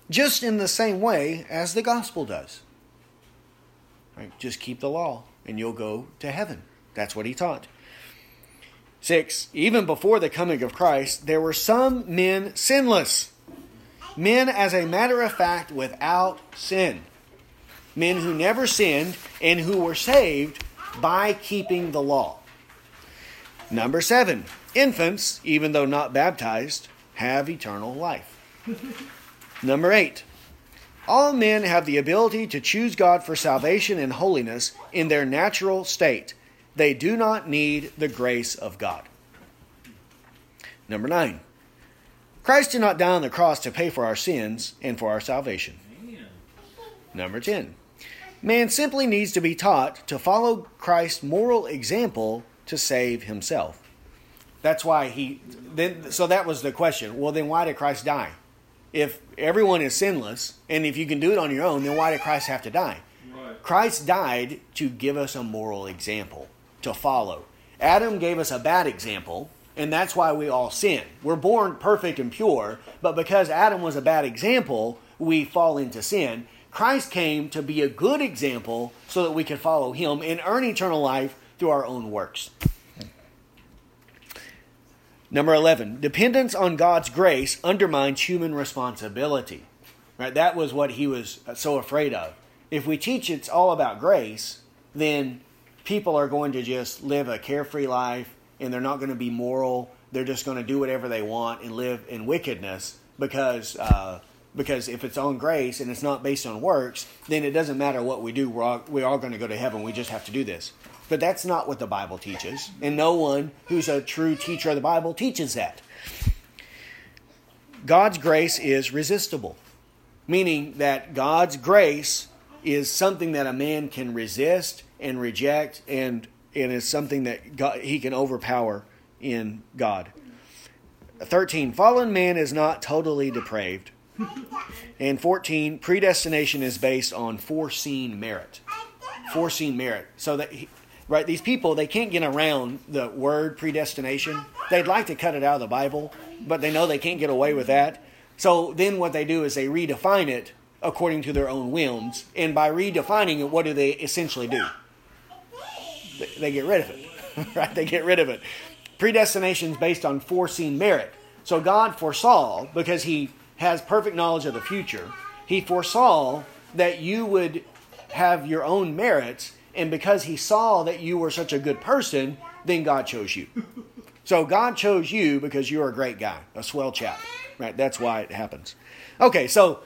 just in the same way as the gospel does. Right? Just keep the law and you'll go to heaven. That's what he taught. Six, even before the coming of Christ, there were some men sinless. Men, as a matter of fact, without sin. Men who never sinned and who were saved by keeping the law. Number seven, infants, even though not baptized, have eternal life. Number eight, all men have the ability to choose God for salvation and holiness in their natural state. They do not need the grace of God. Number nine, Christ did not die on the cross to pay for our sins and for our salvation. Amen. Number ten, man simply needs to be taught to follow Christ's moral example to save himself. That's why he, then. So that was the question. Well, then why did Christ die? If everyone is sinless, and if you can do it on your own, then why did Christ have to die? Right. Christ died to give us a moral example to follow. Adam gave us a bad example, and that's why we all sin. We're born perfect and pure, but because Adam was a bad example, we fall into sin. Christ came to be a good example so that we could follow him and earn eternal life through our own works. Number eleven, dependence on God's grace undermines human responsibility. Right? That was what he was so afraid of. If we teach it's all about grace, then people are going to just live a carefree life and they're not going to be moral. They're just going to do whatever they want and live in wickedness because uh, because if it's on grace and it's not based on works, then it doesn't matter what we do. We're all, we're all going to go to heaven. We just have to do this. But that's not what the Bible teaches. And no one who's a true teacher of the Bible teaches that. God's grace is resistible, meaning that God's grace is something that a man can resist and reject, and, and is something that God, he can overpower in God. thirteen, fallen man is not totally depraved. And fourteen, predestination is based on foreseen merit. Foreseen merit. So that, he, right, these people, they can't get around the word predestination. They'd like to cut it out of the Bible, but they know they can't get away with that. So then what they do is they redefine it according to their own whims. And by redefining it, what do they essentially do? They get rid of it, right? They get rid of it. Predestination is based on foreseen merit. So God foresaw, because he has perfect knowledge of the future, he foresaw that you would have your own merits, and because he saw that you were such a good person, then God chose you. So God chose you because you're a great guy, a swell chap, right? That's why it happens. Okay, so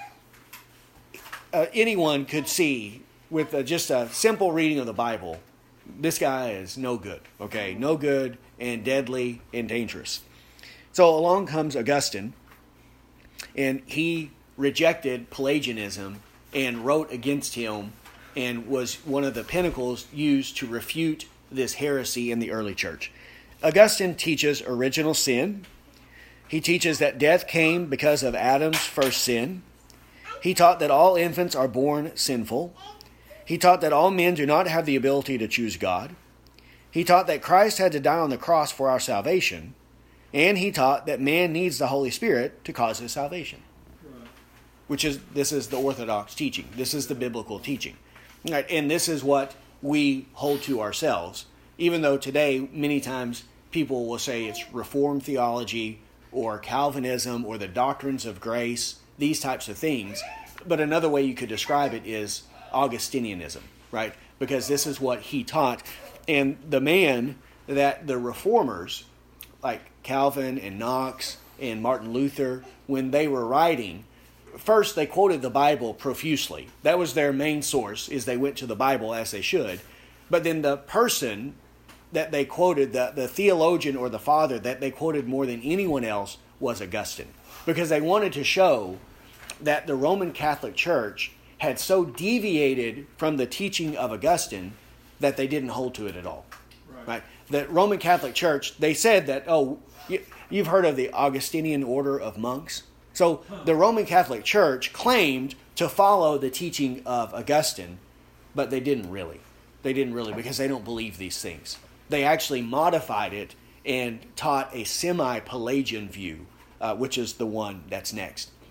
uh, anyone could see with uh, just a simple reading of the Bible, this guy is no good, okay? No good and deadly and dangerous. So along comes Augustine, and he rejected Pelagianism and wrote against him and was one of the pinnacles used to refute this heresy in the early church. Augustine teaches original sin. He teaches that death came because of Adam's first sin. He taught that all infants are born sinful. He taught that all men do not have the ability to choose God. He taught that Christ had to die on the cross for our salvation. And he taught that man needs the Holy Spirit to cause his salvation. Right. Which is, this is the Orthodox teaching. This is the biblical teaching. Right? And this is what we hold to ourselves. Even though today, many times, people will say it's Reformed theology or Calvinism or the doctrines of grace, these types of things. But another way you could describe it is Augustinianism, right? Because this is what he taught. And the man that the reformers, like Calvin and Knox and Martin Luther, when they were writing, first they quoted the Bible profusely. That was their main source, is they went to the Bible as they should. But then the person that they quoted, the, the theologian or the father that they quoted more than anyone else was Augustine. Because they wanted to show that the Roman Catholic Church had so deviated from the teaching of Augustine that they didn't hold to it at all. Right? Right? The Roman Catholic Church, they said that, oh, you, you've heard of the Augustinian order of monks. So the Roman Catholic Church claimed to follow the teaching of Augustine, but they didn't really. They didn't really, because they don't believe these things. They actually modified it and taught a semi-Pelagian view, uh, which is the one that's next.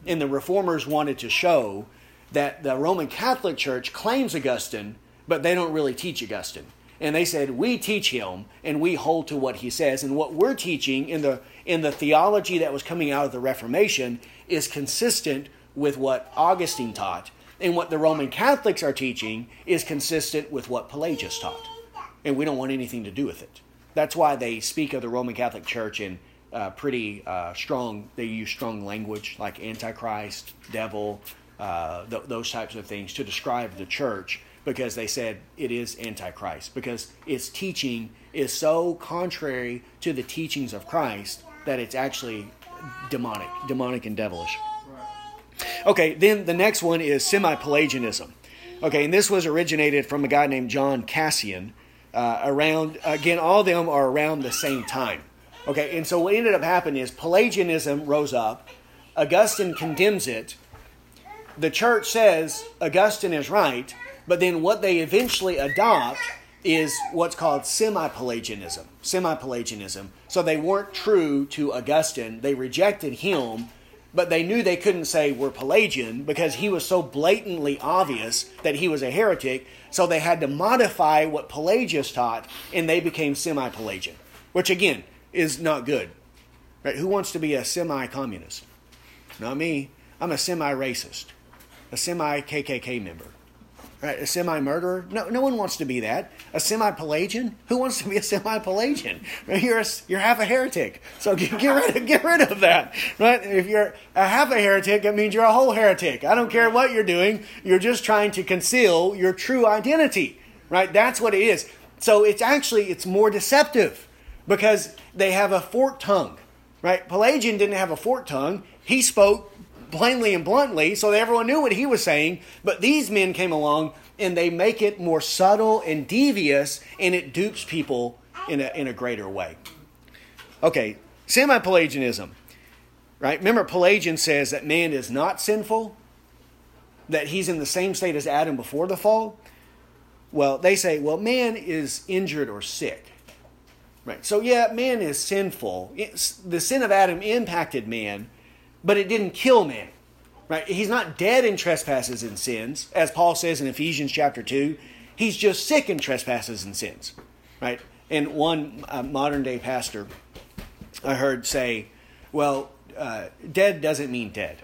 And the Reformers wanted to show that the Roman Catholic Church claims Augustine, but they don't really teach Augustine. And they said, we teach him, and we hold to what he says. And what we're teaching in the in the theology that was coming out of the Reformation is consistent with what Augustine taught. And what the Roman Catholics are teaching is consistent with what Pelagius taught. And we don't want anything to do with it. That's why they speak of the Roman Catholic Church in uh, pretty uh, strong, they use strong language like Antichrist, devil, uh, th- those types of things to describe the church, because they said it is Antichrist, because its teaching is so contrary to the teachings of Christ that it's actually demonic, demonic and devilish. Okay, then the next one is semi-Pelagianism. Okay, and this was originated from a guy named John Cassian. Uh, around, again, all of them are around the same time. Okay, and so what ended up happening is Pelagianism rose up. Augustine condemns it. The church says Augustine is right, but then what they eventually adopt is what's called semi-Pelagianism. Semi-Pelagianism. So they weren't true to Augustine. They rejected him, but they knew they couldn't say we're Pelagian because he was so blatantly obvious that he was a heretic. So they had to modify what Pelagius taught, and they became semi-Pelagian, which again is not good. Right? Who wants to be a semi-communist? Not me. I'm a semi-racist, a semi-K K K member. Right, a semi-murderer? No, no one wants to be that. A semi-Pelagian? Who wants to be a semi-Pelagian? Right, you're a, you're half a heretic. So get, get rid of get rid of that. Right? If you're a half a heretic, it means you're a whole heretic. I don't care what you're doing. You're just trying to conceal your true identity. Right? That's what it is. So it's actually it's more deceptive because they have a forked tongue. Right? Pelagian didn't have a forked tongue. He spoke plainly and bluntly, so that everyone knew what he was saying. But these men came along and they make it more subtle and devious, and it dupes people in a in a greater way. Okay, semi-Pelagianism. Right? Remember, Pelagian says that man is not sinful, that he's in the same state as Adam before the fall. Well, they say, well, man is injured or sick. Right? So yeah, man is sinful. It's, the sin of Adam impacted man, but it didn't kill man, right? He's not dead in trespasses and sins, as Paul says in Ephesians chapter two. He's just sick in trespasses and sins, right? And one uh, modern day pastor I heard say, well, uh, dead doesn't mean dead.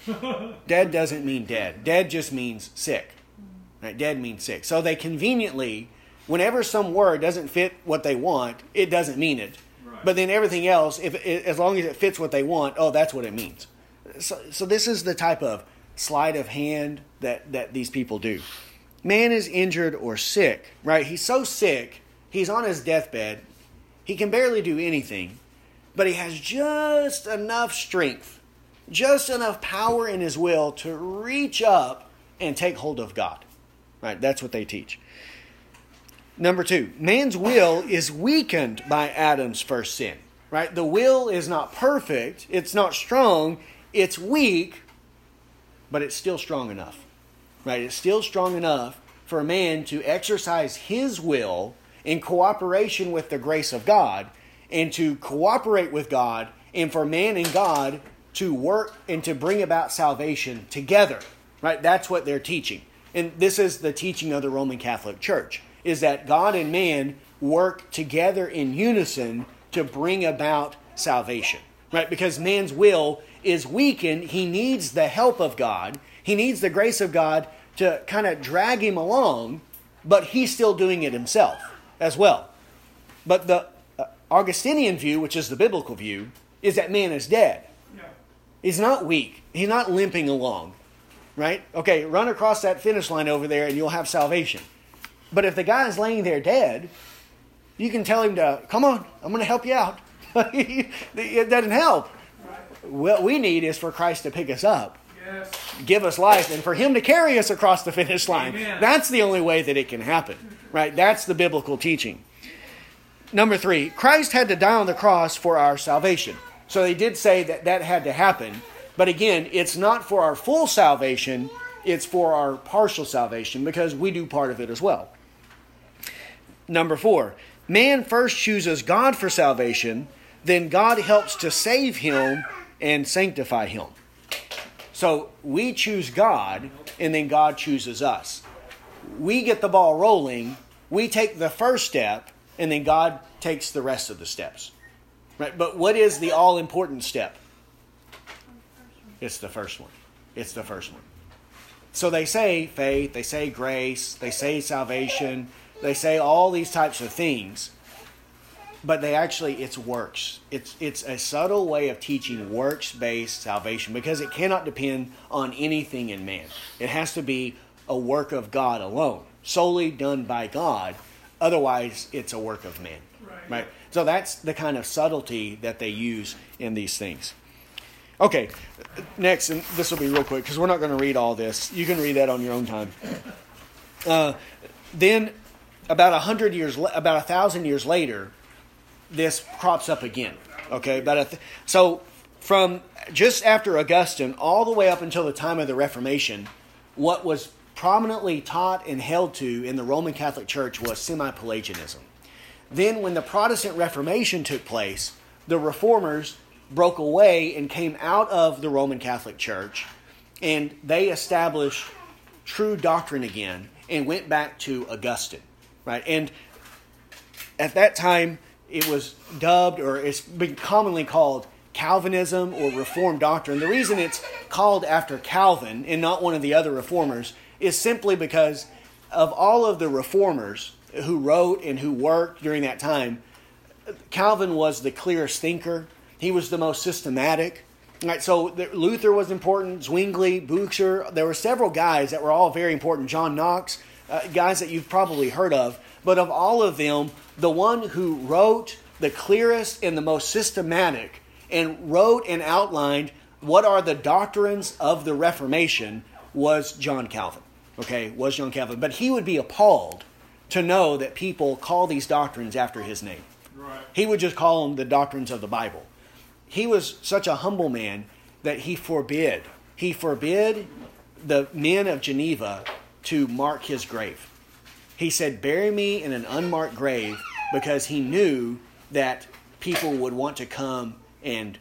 Dead doesn't mean dead. Dead just means sick, right? Dead means sick. So they conveniently, whenever some word doesn't fit what they want, it doesn't mean it. But then everything else, if as long as it fits what they want, oh, that's what it means. So, so this is the type of sleight of hand that, that these people do. Man is injured or sick, right? He's so sick, he's on his deathbed, he can barely do anything, but he has just enough strength, just enough power in his will to reach up and take hold of God. Right? That's what they teach. Number two, man's will is weakened by Adam's first sin. Right? The will is not perfect. It's not strong. It's weak, but it's still strong enough. Right? It's still strong enough for a man to exercise his will in cooperation with the grace of God and to cooperate with God and for man and God to work and to bring about salvation together. Right? That's what they're teaching. And this is the teaching of the Roman Catholic Church, is that God and man work together in unison to bring about salvation. Right? Because man's will is weakened. He needs the help of God. He needs the grace of God to kind of drag him along, but he's still doing it himself as well. But the uh, Augustinian view, which is the biblical view, is that man is dead. Yeah. He's not weak. He's not limping along. Right? Okay, run across that finish line over there and you'll have salvation. But if the guy's laying there dead, you can tell him to, come on, I'm going to help you out. It doesn't help. Right. What we need is for Christ to pick us up, yes, give us life, and for him to carry us across the finish line. Amen. That's the only way that it can happen. Right? That's the biblical teaching. Number three, Christ had to die on the cross for our salvation. So they did say that that had to happen. But again, it's not for our full salvation, it's for our partial salvation, because we do part of it as well. Number four, man first chooses God for salvation, then God helps to save him and sanctify him. So we choose God, and then God chooses us. We get the ball rolling, we take the first step, and then God takes the rest of the steps. Right? But what is the all-important step? It's the first one. It's the first one. So they say faith, they say grace, they say salvation, they say all these types of things. But they actually, it's works. It's it's a subtle way of teaching works-based salvation because it cannot depend on anything in man. It has to be a work of God alone, solely done by God. Otherwise, it's a work of man. Right. Right? So that's the kind of subtlety that they use in these things. Okay, next, and this will be real quick because we're not going to read all this. You can read that on your own time. Uh, then, about a hundred years, about a thousand years later, this crops up again. Okay, about a th- so from just after Augustine all the way up until the time of the Reformation, what was prominently taught and held to in the Roman Catholic Church was semi-Pelagianism. Then, when the Protestant Reformation took place, the Reformers broke away and came out of the Roman Catholic Church, and they established true doctrine again and went back to Augustine, right? And at that time, it was dubbed, or it's been commonly called, Calvinism or Reformed doctrine. The reason it's called after Calvin and not one of the other reformers is simply because of all of the reformers who wrote and who worked during that time, Calvin was the clearest thinker. He was the most systematic. Right, so Luther was important, Zwingli, Bucer. There were several guys that were all very important. John Knox, uh, guys that you've probably heard of. But of all of them, the one who wrote the clearest and the most systematic and wrote and outlined what are the doctrines of the Reformation was John Calvin. Okay, was John Calvin. But he would be appalled to know that people call these doctrines after his name. Right. He would just call them the doctrines of the Bible. He was such a humble man that he forbid, he forbid the men of Geneva to mark his grave. He said, bury me in an unmarked grave, because he knew that people would want to come and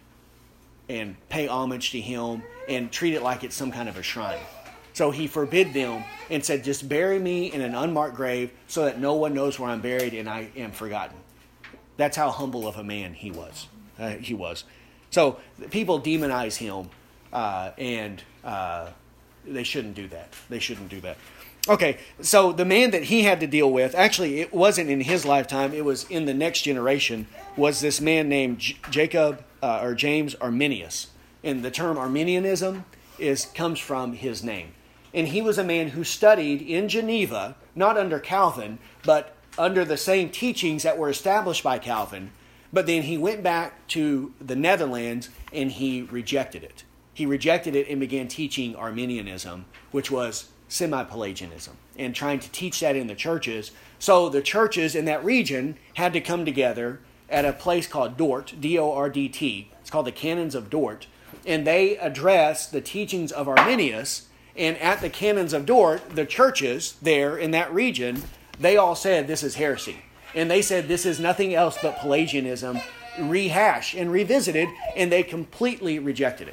and pay homage to him and treat it like it's some kind of a shrine. So he forbid them and said, just bury me in an unmarked grave so that no one knows where I'm buried and I am forgotten. That's how humble of a man he was. Uh, he was. So people demonize him, uh, and uh, they shouldn't do that. They shouldn't do that. Okay, so the man that he had to deal with, actually it wasn't in his lifetime, it was in the next generation, was this man named J- Jacob uh, or James Arminius. And the term Arminianism is comes from his name. And he was a man who studied in Geneva, not under Calvin, but under the same teachings that were established by Calvin. But then he went back to the Netherlands and he rejected it. He rejected it and began teaching Arminianism, which was semi-Pelagianism, and trying to teach that in the churches. So the churches in that region had to come together at a place called Dort, D O R D T. It's called the Canons of Dort. And they addressed the teachings of Arminius. And at the Canons of Dort, the churches there in that region, they all said this is heresy. And they said this is nothing else but Pelagianism rehashed and revisited, and they completely rejected it.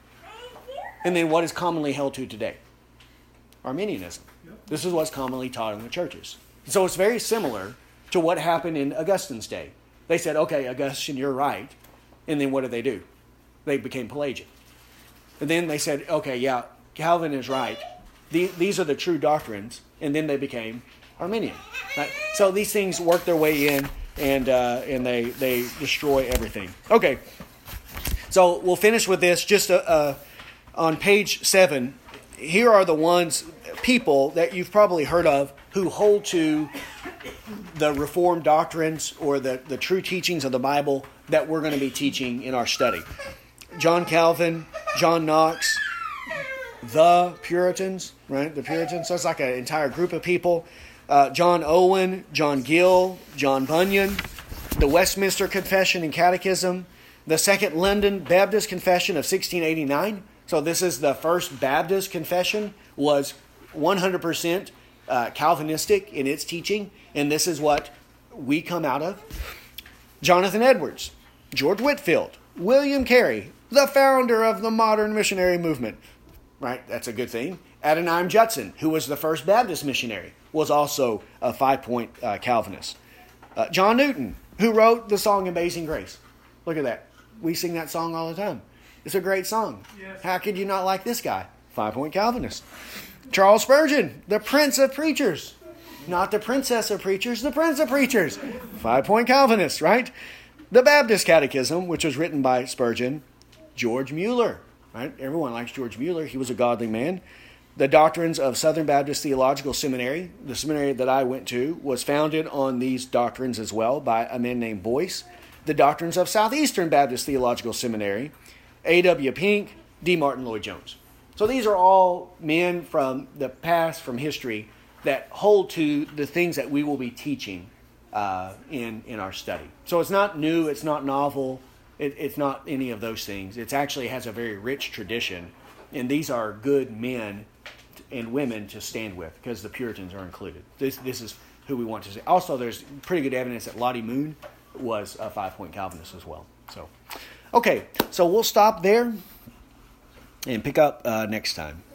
And then what is commonly held to today? Arminianism. This is what's commonly taught in the churches. So it's very similar to what happened in Augustine's day. They said, okay, Augustine, you're right. And then what did they do? They became Pelagian. And then they said, okay, yeah, Calvin is right. These are the true doctrines. And then they became Arminian. Right? So these things work their way in, and uh, and they, they destroy everything. Okay, so we'll finish with this. Just uh, uh, on page seven, here are the ones, people that you've probably heard of who hold to the Reformed doctrines or the, the true teachings of the Bible that we're going to be teaching in our study. John Calvin, John Knox, the Puritans, right? The Puritans. So it's like an entire group of people. Uh, John Owen, John Gill, John Bunyan, the Westminster Confession and Catechism, the Second London Baptist Confession of sixteen eighty-nine. So this is the first Baptist confession, was one hundred percent uh, Calvinistic in its teaching, and this is what we come out of. Jonathan Edwards, George Whitefield, William Carey, the founder of the modern missionary movement. right? That's a good thing. Adoniram Judson, who was the first Baptist missionary, was also a five-point uh, Calvinist. Uh, John Newton, who wrote the song Amazing Grace. Look at that. We sing that song all the time. It's a great song. Yes. How could you not like this guy? Five-point Calvinist. Charles Spurgeon, the Prince of Preachers. Not the Princess of Preachers, the Prince of Preachers. Five-point Calvinist, right? The Baptist Catechism, which was written by Spurgeon. George Mueller, right? Everyone likes George Mueller. He was a godly man. The Doctrines of Southern Baptist Theological Seminary, the seminary that I went to, was founded on these doctrines as well by a man named Boyce. The Doctrines of Southeastern Baptist Theological Seminary, A W Pink, D. Martin Lloyd-Jones. So these are all men from the past, from history, that hold to the things that we will be teaching uh, in, in our study. So it's not new, it's not novel, it, it's not any of those things. It actually has a very rich tradition, and these are good men and women to stand with, because the Puritans are included. This this is who we want to see. Also, there's pretty good evidence that Lottie Moon was a five-point Calvinist as well. So, okay, so we'll stop there and pick up uh, next time.